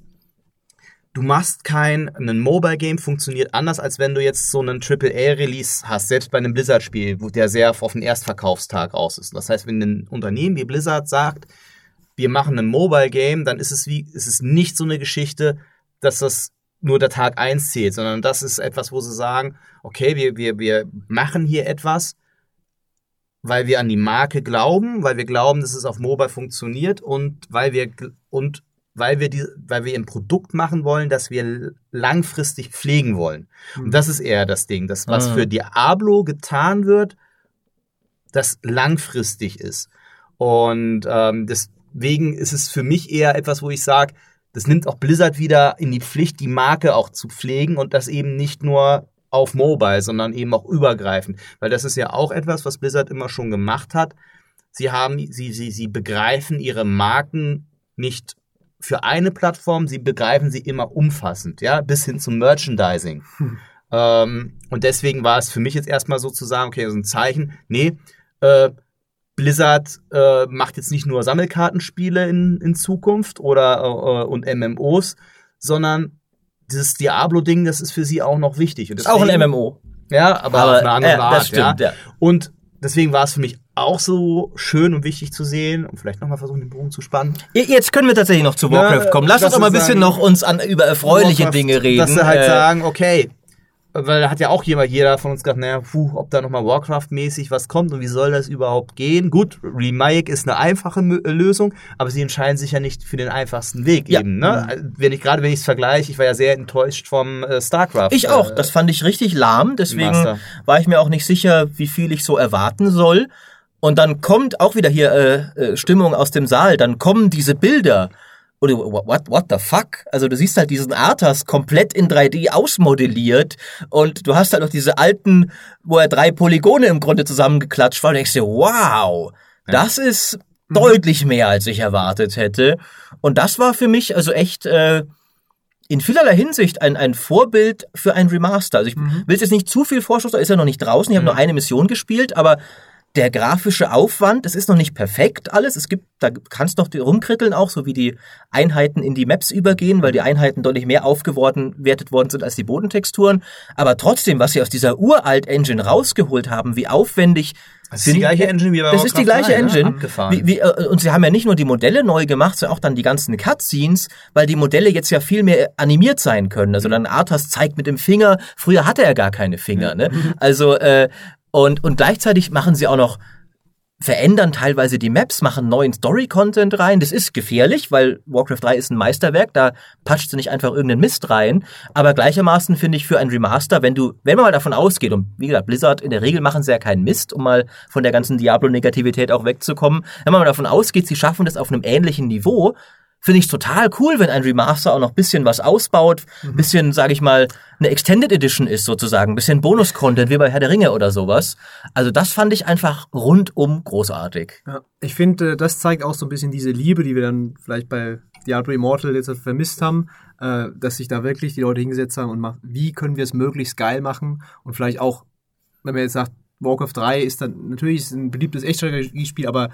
du machst kein, ein Mobile-Game funktioniert anders, als wenn du jetzt so einen Triple A-Release hast, selbst bei einem Blizzard-Spiel, wo der sehr auf den Erstverkaufstag aus ist. Das heißt, wenn ein Unternehmen wie Blizzard sagt, wir machen ein Mobile-Game, dann ist es wie, ist es nicht so eine Geschichte, dass das nur der Tag eins zählt, sondern das ist etwas, wo sie sagen, okay, wir, wir, wir machen hier etwas, weil wir an die Marke glauben, weil wir glauben, dass es auf Mobile funktioniert und weil wir, und weil wir die, weil wir ein Produkt machen wollen, das wir langfristig pflegen wollen. Mhm. Und das ist eher das Ding, das, was mhm. für Diablo getan wird, das langfristig ist. Und ähm, deswegen ist es für mich eher etwas, wo ich sage, das nimmt auch Blizzard wieder in die Pflicht, die Marke auch zu pflegen und das eben nicht nur auf Mobile, sondern eben auch übergreifend. Weil das ist ja auch etwas, was Blizzard immer schon gemacht hat. Sie haben, sie, sie, sie begreifen ihre Marken nicht für eine Plattform, sie begreifen sie immer umfassend, ja, bis hin zum Merchandising. Hm. Ähm, und deswegen war es für mich jetzt erstmal so zu sagen, okay, so ein Zeichen, nee, äh, Blizzard äh, macht jetzt nicht nur Sammelkartenspiele in, in Zukunft oder äh, und M M Os, sondern dieses Diablo-Ding, das ist für sie auch noch wichtig. Und deswegen, auch ein M M O. Ja, aber, aber auf eine andere äh, Art. Das stimmt, ja. ja. Und deswegen war es für mich auch so schön und wichtig zu sehen und vielleicht nochmal versuchen, den Bogen zu spannen. Jetzt können wir tatsächlich noch zu Warcraft kommen. Lass uns doch mal ein bisschen sagen, noch uns an über erfreuliche Warcraft, Dinge reden. Dass wir halt äh, sagen, okay, weil da hat ja auch jeder, jeder von uns gedacht, naja, puh, ob da nochmal Warcraft-mäßig was kommt und wie soll das überhaupt gehen? Gut, Remake ist eine einfache M- Lösung, aber sie entscheiden sich ja nicht für den einfachsten Weg ja. eben. Ne? Wenn ich gerade, wenn ich es vergleiche, ich war ja sehr enttäuscht vom äh, StarCraft. Ich auch, äh, das fand ich richtig lahm, deswegen Master. war ich mir auch nicht sicher, wie viel ich so erwarten soll. Und dann kommt auch wieder hier äh, Stimmung aus dem Saal, dann kommen diese Bilder. Oder what, what the fuck? Also du siehst halt diesen Arthas komplett in drei D ausmodelliert und du hast halt noch diese alten, wo er drei Polygone im Grunde zusammengeklatscht war und denkst dir, wow, das ist mhm. deutlich mehr, als ich erwartet hätte. Und das war für mich also echt äh, in vielerlei Hinsicht ein, ein Vorbild für ein Remaster. Also ich mhm. will jetzt nicht zu viel Vorschuss, da ist er noch nicht draußen, ich habe mhm. nur eine Mission gespielt, aber der grafische Aufwand, es ist noch nicht perfekt alles. Es gibt, da kannst du noch rumkritteln auch, so wie die Einheiten in die Maps übergehen, weil die Einheiten deutlich mehr aufgewertet worden sind als die Bodentexturen. Aber trotzdem, was sie aus dieser uralt Engine rausgeholt haben, wie aufwendig. Das ist die gleiche Engine wie bei Das ist die gleiche Engine. Ne? Wie, wie, und sie haben ja nicht nur die Modelle neu gemacht, sondern auch dann die ganzen Cutscenes, weil die Modelle jetzt ja viel mehr animiert sein können. Also dann Arthas zeigt mit dem Finger, früher hatte er gar keine Finger, ne? Also, äh, Und, und gleichzeitig machen sie auch noch, verändern teilweise die Maps, machen neuen Story-Content rein. Das ist gefährlich, weil Warcraft drei ist ein Meisterwerk, da patscht sie nicht einfach irgendeinen Mist rein. Aber gleichermaßen finde ich für ein Remaster, wenn du, wenn man mal davon ausgeht, und wie gesagt, Blizzard, in der Regel machen sie ja keinen Mist, um mal von der ganzen Diablo-Negativität auch wegzukommen. Wenn man mal davon ausgeht, sie schaffen das auf einem ähnlichen Niveau, finde ich total cool, wenn ein Remaster auch noch ein bisschen was ausbaut, ein mhm. bisschen, sage ich mal, eine Extended Edition ist sozusagen, ein bisschen Bonus-Content wie bei Herr der Ringe oder sowas. Also das fand ich einfach rundum großartig. Ja, ich finde, das zeigt auch so ein bisschen diese Liebe, die wir dann vielleicht bei Diablo Immortal jetzt vermisst haben, äh, dass sich da wirklich die Leute hingesetzt haben und macht, wie können wir es möglichst geil machen und vielleicht auch, wenn man jetzt sagt, Warcraft drei ist dann natürlich ein beliebtes Echtstrategiespiel, aber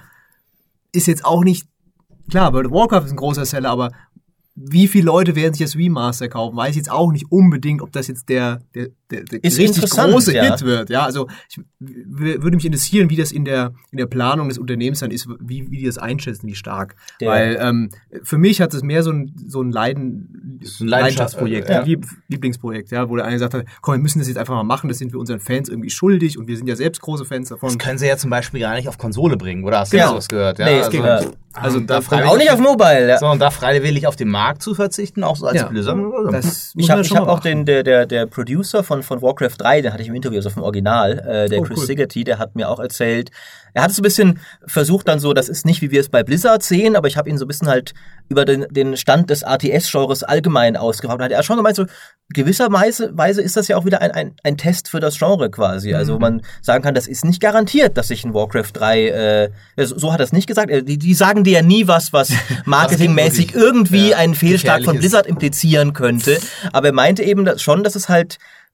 ist jetzt auch nicht. Klar, World of Warcraft ist ein großer Seller, aber wie viele Leute werden sich das Remaster kaufen? Weiß ich jetzt auch nicht unbedingt, ob das jetzt der, der, der, der richtig große ja. Hit wird. Ja, also ich w- würde mich interessieren, wie das in der in der Planung des Unternehmens dann ist, wie, wie die das einschätzen, wie stark. Der. Weil ähm, für mich hat es mehr so ein so ein Leiden, ein Leidenschaftsprojekt, ja. Lieb, Lieblingsprojekt, ja, wo der eine gesagt hat, komm, wir müssen das jetzt einfach mal machen, das sind wir unseren Fans irgendwie schuldig und wir sind ja selbst große Fans davon. Das können sie ja zum Beispiel gar nicht auf Konsole bringen, oder hast du genau. sowas gehört? Ja, nee, also, geht also, also da auch nicht auf Mobile. Ja. So, und da freiwillig auf den Markt zu verzichten, auch so als ja. Blizzard. Das ich habe hab auch den der der der Producer von von Warcraft drei, den hatte ich im Interview, also vom Original, äh, der oh, Chris cool. Sigerty, der hat mir auch erzählt, er hat es so ein bisschen versucht dann so, das ist nicht, wie wir es bei Blizzard sehen, aber ich habe ihn so ein bisschen halt über den, den Stand des R T S-Genres allgemein ausgefragt. Da hat er schon gemeint, so gewisserweise Weise ist das ja auch wieder ein, ein, ein Test für das Genre quasi. Also mhm. man sagen kann, das ist nicht garantiert, dass sich ein Warcraft drei, äh, so hat er es nicht gesagt, die, die sagen dir ja nie was, was marketingmäßig irgendwie ja, einen Fehlschlag von Blizzard implizieren könnte. Aber er meinte eben schon, dass es halt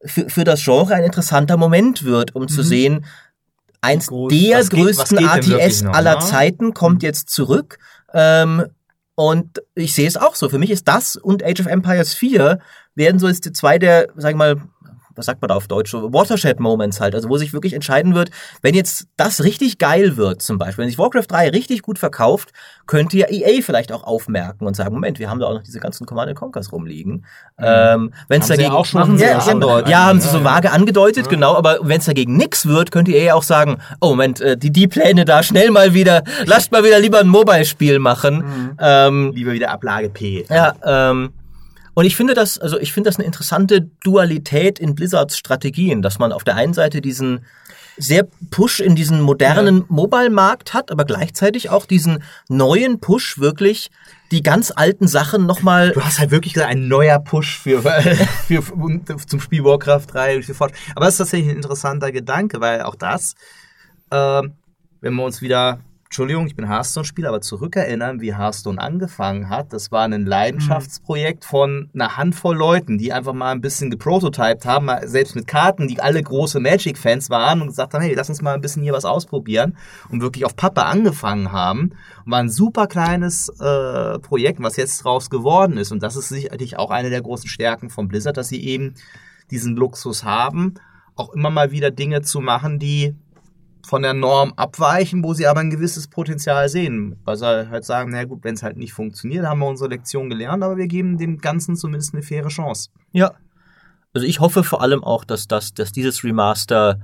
für, für das Genre ein interessanter Moment wird, um mhm. zu sehen, eins Groß, der was geht- größten was geht denn A T S wirklich noch, aller ne? Zeiten kommt jetzt zurück. Ähm, und ich sehe es auch so. Für mich ist das und Age of Empires vier werden so jetzt zwei der, sag ich mal, was sagt man da auf Deutsch, so Watershed-Moments halt, also wo sich wirklich entscheiden wird, wenn jetzt das richtig geil wird zum Beispiel, wenn sich Warcraft drei richtig gut verkauft, könnte ja E A vielleicht auch aufmerken und sagen, Moment, wir haben da auch noch diese ganzen Command and Conquers rumliegen. Mhm. Ähm, wenn es Haben sie dagegen ja auch schon machen, ja, so angedeutet. ja, haben sie so Ja, vage angedeutet, ja. genau, aber wenn es dagegen nix wird, könnte E A auch sagen, oh Moment, äh, die, die Pläne da schnell mal wieder, lasst mal wieder lieber ein Mobile-Spiel machen. Mhm. Ähm, Lieber wieder Ablage P. ja, ähm, und ich finde das, also ich finde das eine interessante Dualität in Blizzards Strategien, dass man auf der einen Seite diesen sehr Push in diesen modernen ja. Mobile-Markt hat, aber gleichzeitig auch diesen neuen Push wirklich die ganz alten Sachen nochmal. Du hast halt wirklich gesagt, ein neuer Push für, für, für zum Spiel Warcraft drei. Für Fort- Aber das ist tatsächlich ein interessanter Gedanke, weil auch das, äh, wenn wir uns wieder Entschuldigung, ich bin Hearthstone-Spieler, aber zurückerinnern, wie Hearthstone angefangen hat. Das war ein Leidenschaftsprojekt von einer Handvoll Leuten, die einfach mal ein bisschen geprototyped haben, mal selbst mit Karten, die alle große Magic-Fans waren und gesagt haben, hey, lass uns mal ein bisschen hier was ausprobieren und wirklich auf Pappe angefangen haben. Und war ein super kleines äh, Projekt, was jetzt draus geworden ist. Und das ist sicherlich auch eine der großen Stärken von Blizzard, dass sie eben diesen Luxus haben, auch immer mal wieder Dinge zu machen, die von der Norm abweichen, wo sie aber ein gewisses Potenzial sehen. Weil sie halt sagen, na gut, wenn es halt nicht funktioniert, haben wir unsere Lektion gelernt, aber wir geben dem Ganzen zumindest eine faire Chance. Ja. Also ich hoffe vor allem auch, dass das, dass dieses Remaster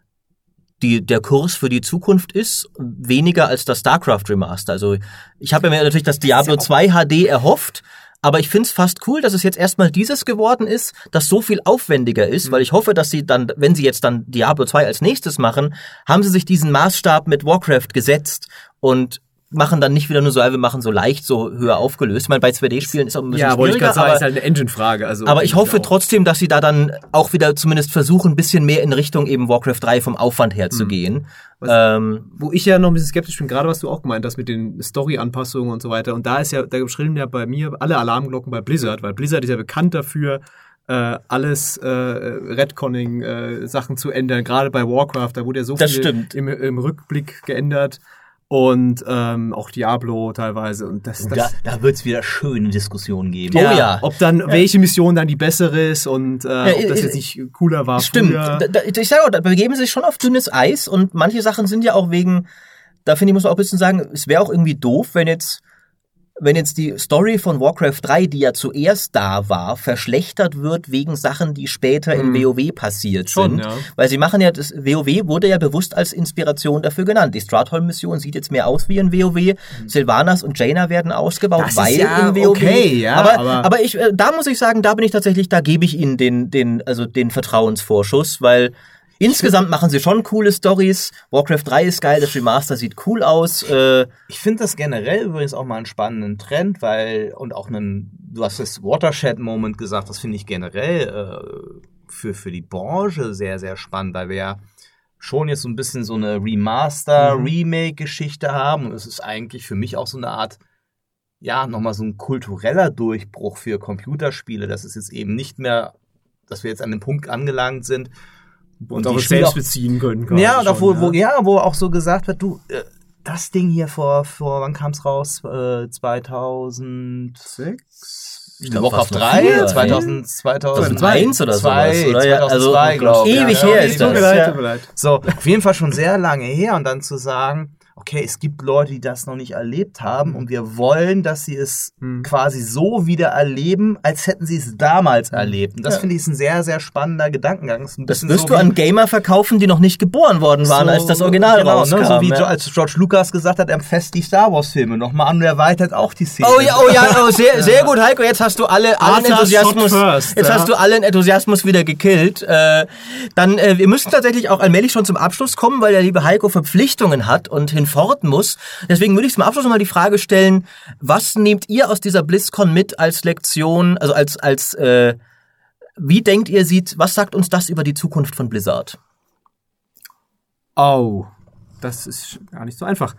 die, der Kurs für die Zukunft ist, weniger als das StarCraft Remaster. Also ich habe mir natürlich das Diablo ja zwei H D erhofft, aber ich find's fast cool, dass es jetzt erstmal dieses geworden ist, das so viel aufwendiger ist, mhm. weil ich hoffe, dass sie dann, wenn sie jetzt dann Diablo zwei als nächstes machen, haben sie sich diesen Maßstab mit Warcraft gesetzt und machen dann nicht wieder nur so, wir machen so leicht, so höher aufgelöst. Ich meine, bei zwei D-Spielen ist auch ein bisschen ja, wollte ich schwieriger, gerade sagen, aber, ist halt eine Engine-Frage. Also aber ich hoffe auch. trotzdem, dass sie da dann auch wieder zumindest versuchen, ein bisschen mehr in Richtung eben Warcraft drei vom Aufwand her zu mhm. gehen. Was, ähm, wo ich ja noch ein bisschen skeptisch bin, gerade was du auch gemeint hast mit den Story-Anpassungen und so weiter. Und da ist ja, da schrillen ja bei mir alle Alarmglocken bei Blizzard, weil Blizzard ist ja bekannt dafür, äh, alles äh, Retconning-Sachen äh, zu ändern. Gerade bei Warcraft, da wurde ja so das viel stimmt. im, im Rückblick geändert. Und ähm, auch Diablo teilweise. Und das, das da da wird es wieder schöne Diskussionen geben. Ja, oh ja. Ob dann, ja. welche Mission dann die bessere ist und äh, ja, ob das jetzt nicht cooler war. Stimmt. Früher. Da, da, ich sage auch, da begeben sie sich schon auf dünnes Eis und manche Sachen sind ja auch wegen, da finde ich, muss man auch ein bisschen sagen, es wäre auch irgendwie doof, wenn jetzt wenn jetzt die Story von Warcraft drei, die ja zuerst da war, verschlechtert wird wegen Sachen, die später in Mhm. WoW passiert Schon, sind. ja. Weil sie machen ja, das WoW wurde ja bewusst als Inspiration dafür genannt. Die Stratholm-Mission sieht jetzt mehr aus wie in WoW. Mhm. Sylvanas und Jaina werden ausgebaut, Das ist weil ja in WoW. okay, ja, aber, aber- aber ich, äh, da muss ich sagen, da bin ich tatsächlich, da gebe ich ihnen den, den, also den Vertrauensvorschuss, weil insgesamt machen sie schon coole Stories. Warcraft drei ist geil, das Remaster sieht cool aus. Äh, Ich finde das generell übrigens auch mal einen spannenden Trend, weil, und auch einen, du hast das Watershed-Moment gesagt, das finde ich generell äh, für, für die Branche sehr, sehr spannend, weil wir ja schon jetzt so ein bisschen so eine Remaster-Remake-Geschichte haben und es ist eigentlich für mich auch so eine Art, ja, nochmal so ein kultureller Durchbruch für Computerspiele, dass es jetzt eben nicht mehr, dass wir jetzt an dem Punkt angelangt sind, Und die auch Spiele selbst auch- beziehen können. quasi ja, und auch wo, schon, wo, ja, wo auch so gesagt wird, du, äh, das Ding hier vor, vor wann kam's raus? Äh, zweitausendsechs? Ich glaub, Warcraft fast noch drei? früher, zweitausend, zweitausendeins oder zwei, sowas, oder? Ja, also zweitausendzwei, glaube ich. ewig ja, her ja, ist Tut das. mir leid, Ja. tut mir leid. So, auf jeden Fall schon sehr lange her und dann zu sagen, okay, es gibt Leute, die das noch nicht erlebt haben und wir wollen, dass sie es Mhm. quasi so wieder erleben, als hätten sie es damals erlebt. Und das Ja. finde ich ist ein sehr, sehr spannender Gedankengang. Ist ein Das bisschen wirst so du wie- an Gamer verkaufen, die noch nicht geboren worden waren, so, als das Original genau, rauskam. ne, so wie ja. Jo- als George Lucas gesagt hat, er fest die Star Wars Filme nochmal an und erweitert auch die Szene. Oh ja, oh ja, oh, sehr, sehr gut, Heiko. Jetzt hast du alle allen Arthur Enthusiasmus. shot first, jetzt ja. hast du allen Enthusiasmus wieder gekillt. Äh, dann, äh, wir müssen tatsächlich auch allmählich schon zum Abschluss kommen, weil der liebe Heiko Verpflichtungen hat und hinfort muss. Deswegen würde ich zum Abschluss nochmal die Frage stellen: Was nehmt ihr aus dieser BlizzCon mit als Lektion, also als als äh, wie denkt ihr sieht? Was sagt uns das über die Zukunft von Blizzard? Oh, das ist gar nicht so einfach.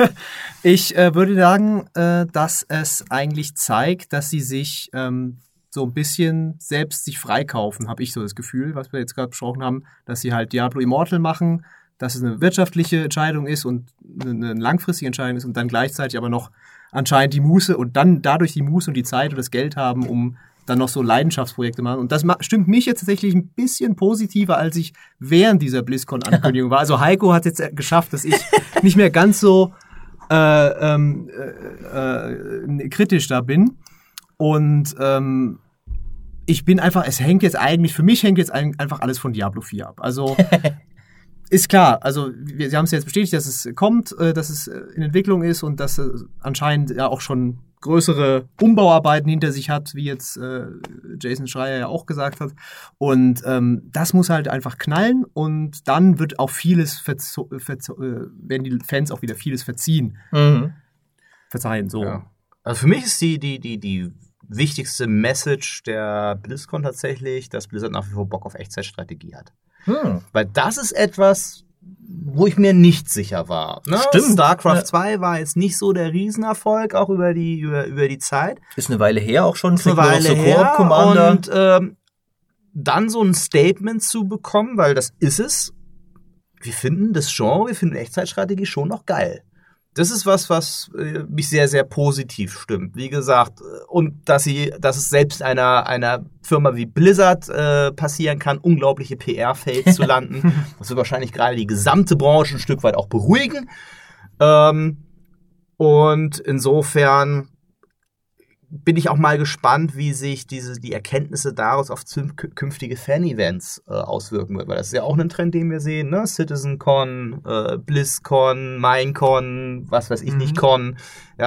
ich äh, würde sagen, äh, dass es eigentlich zeigt, dass sie sich ähm, so ein bisschen selbst sich freikaufen, habe ich so das Gefühl, was wir jetzt gerade besprochen haben, dass sie halt Diablo Immortal machen, dass es eine wirtschaftliche Entscheidung ist und eine langfristige Entscheidung ist und dann gleichzeitig aber noch anscheinend die Muße und dann dadurch die Muße und die Zeit und das Geld haben, um dann noch so Leidenschaftsprojekte machen. Und das stimmt mich jetzt tatsächlich ein bisschen positiver, als ich während dieser BlizzCon-Ankündigung war. Also Heiko hat jetzt geschafft, dass ich nicht mehr ganz so äh, ähm, äh, äh, kritisch da bin. Und ähm, ich bin einfach, es hängt jetzt eigentlich, für mich hängt jetzt einfach alles von Diablo vier ab. Also ist klar, also wir, Sie haben es jetzt bestätigt, dass es kommt, äh, dass es in Entwicklung ist und dass es anscheinend ja auch schon größere Umbauarbeiten hinter sich hat, wie jetzt äh, Jason Schreier ja auch gesagt hat. Und ähm, das muss halt einfach knallen und dann wird auch vieles verzo- verzo- äh, werden die Fans auch wieder vieles verziehen. Mhm. Verzeihen, so. Ja. Also für mich ist die, die, die, die wichtigste Message der BlizzCon tatsächlich, dass Blizzard nach wie vor Bock auf Echtzeitstrategie hat. Hm. Weil das ist etwas, wo ich mir nicht sicher war. Ne? Stimmt. StarCraft Ja. zwei war jetzt nicht so der Riesenerfolg, auch über die, über, über die Zeit. Ist eine Weile her auch schon. Eine Kriegt man noch Weile so her. Koop Commander. Und ähm, dann so ein Statement zu bekommen, weil das ist es. Wir finden das Genre, wir finden Echtzeitstrategie schon noch geil. Das ist was, was äh, mich sehr, sehr positiv stimmt. Wie gesagt, und dass sie, dass es selbst einer, einer Firma wie Blizzard äh, passieren kann, unglaubliche P R-Fails zu landen. Das wird wahrscheinlich gerade die gesamte Branche ein Stück weit auch beruhigen. Ähm, und insofern bin ich auch mal gespannt, wie sich diese, die Erkenntnisse daraus auf züm- künftige Fan-Events äh, auswirken wird. Weil das ist ja auch ein Trend, den wir sehen, ne? CitizenCon, äh, BlizzCon, Minecon, was weiß ich Mhm. nicht, Con.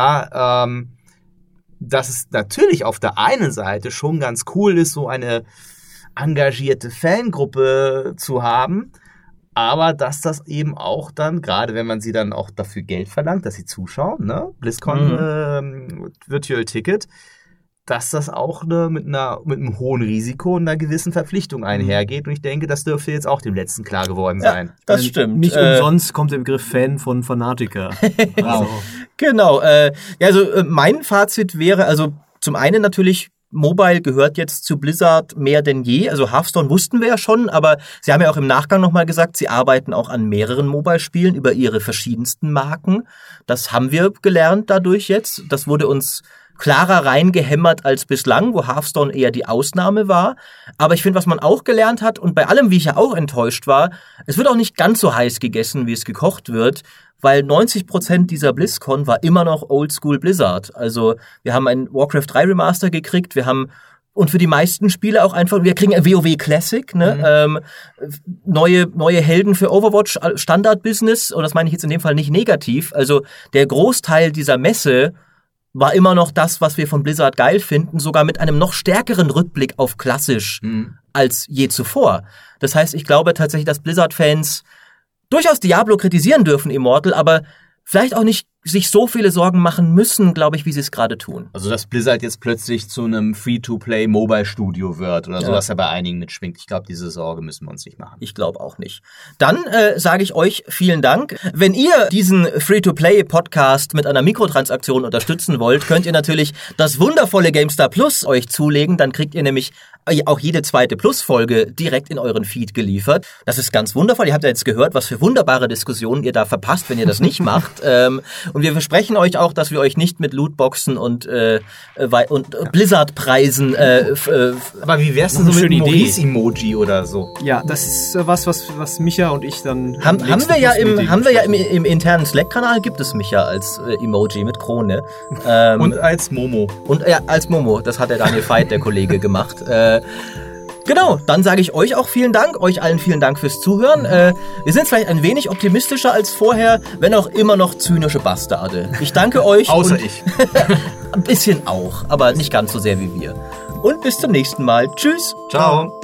Ja, ähm, dass es natürlich auf der einen Seite schon ganz cool ist, so eine engagierte Fangruppe zu haben, aber dass das eben auch dann, gerade wenn man sie dann auch dafür Geld verlangt, dass sie zuschauen, ne? BlizzCon Mhm. ähm, Virtual Ticket, dass das auch ne, mit einer mit einem hohen Risiko und einer gewissen Verpflichtung einhergeht. Und ich denke, das dürfte jetzt auch dem Letzten klar geworden Ja, sein. das Äh, stimmt. Nicht Äh, umsonst kommt der Begriff Fan von Fanatiker. Also, Genau. Äh, ja, also äh, mein Fazit wäre, also zum einen natürlich, Mobile gehört jetzt zu Blizzard mehr denn je. Also Hearthstone wussten wir ja schon, aber sie haben ja auch im Nachgang nochmal gesagt, sie arbeiten auch an mehreren Mobile-Spielen über ihre verschiedensten Marken. Das haben wir gelernt dadurch jetzt. Das wurde uns klarer reingehämmert als bislang, wo Hearthstone eher die Ausnahme war. Aber ich finde, was man auch gelernt hat, und bei allem, wie ich ja auch enttäuscht war, es wird auch nicht ganz so heiß gegessen, wie es gekocht wird, weil neunzig Prozent dieser BlizzCon war immer noch Oldschool Blizzard. Also wir haben ein Warcraft drei Remaster gekriegt, wir haben und für die meisten Spiele auch einfach, wir kriegen ein WoW Classic, ne? Mhm. Ähm, neue, neue Helden für Overwatch, Standard-Business, und das meine ich jetzt in dem Fall nicht negativ. Also der Großteil dieser Messe war immer noch das, was wir von Blizzard geil finden, sogar mit einem noch stärkeren Rückblick auf klassisch Mhm. als je zuvor. Das heißt, ich glaube tatsächlich, dass Blizzard-Fans durchaus Diablo kritisieren dürfen, Immortal, aber vielleicht auch nicht sich so viele Sorgen machen müssen, glaube ich, wie sie es gerade tun. Also, dass Blizzard jetzt plötzlich zu einem Free-to-Play-Mobile-Studio wird oder so, Ja. was ja bei einigen mitschwingt. Ich glaube, diese Sorge müssen wir uns nicht machen. Ich glaube auch nicht. Dann äh, sage ich euch vielen Dank. Wenn ihr diesen Free-to-Play-Podcast mit einer Mikrotransaktion unterstützen wollt, könnt ihr natürlich das wundervolle GameStar Plus euch zulegen. Dann kriegt ihr nämlich auch jede zweite Plus-Folge direkt in euren Feed geliefert. Das ist ganz wundervoll. Ihr habt ja jetzt gehört, was für wunderbare Diskussionen ihr da verpasst, wenn ihr das nicht macht. Ähm, und wir versprechen euch auch, dass wir euch nicht mit Lootboxen und, äh, und äh, Blizzard-Preisen äh, f- äh, Aber wie wär's denn Noch so eine mit einem schöne Idee. Maurice-Emoji oder so? ja, das ist äh, was, was, was Micha und ich dann. im Haben, haben nächsten wir ja Plus-Meeting im, haben wir ja im, besprechen. im internen Slack-Kanal gibt es mich ja als äh, Emoji mit Krone. Ähm, Und und als Momo. und ja, als Momo, das hat der Daniel Veit, der Kollege, gemacht. Äh, genau, dann sage ich euch auch vielen Dank, euch allen vielen Dank fürs Zuhören. Äh, wir sind vielleicht ein wenig optimistischer als vorher, wenn auch immer noch zynische Bastarde. Ich danke euch. Außer und ich. Ein bisschen auch, aber nicht ganz so sehr wie wir. Und bis zum nächsten Mal. Tschüss. Ciao.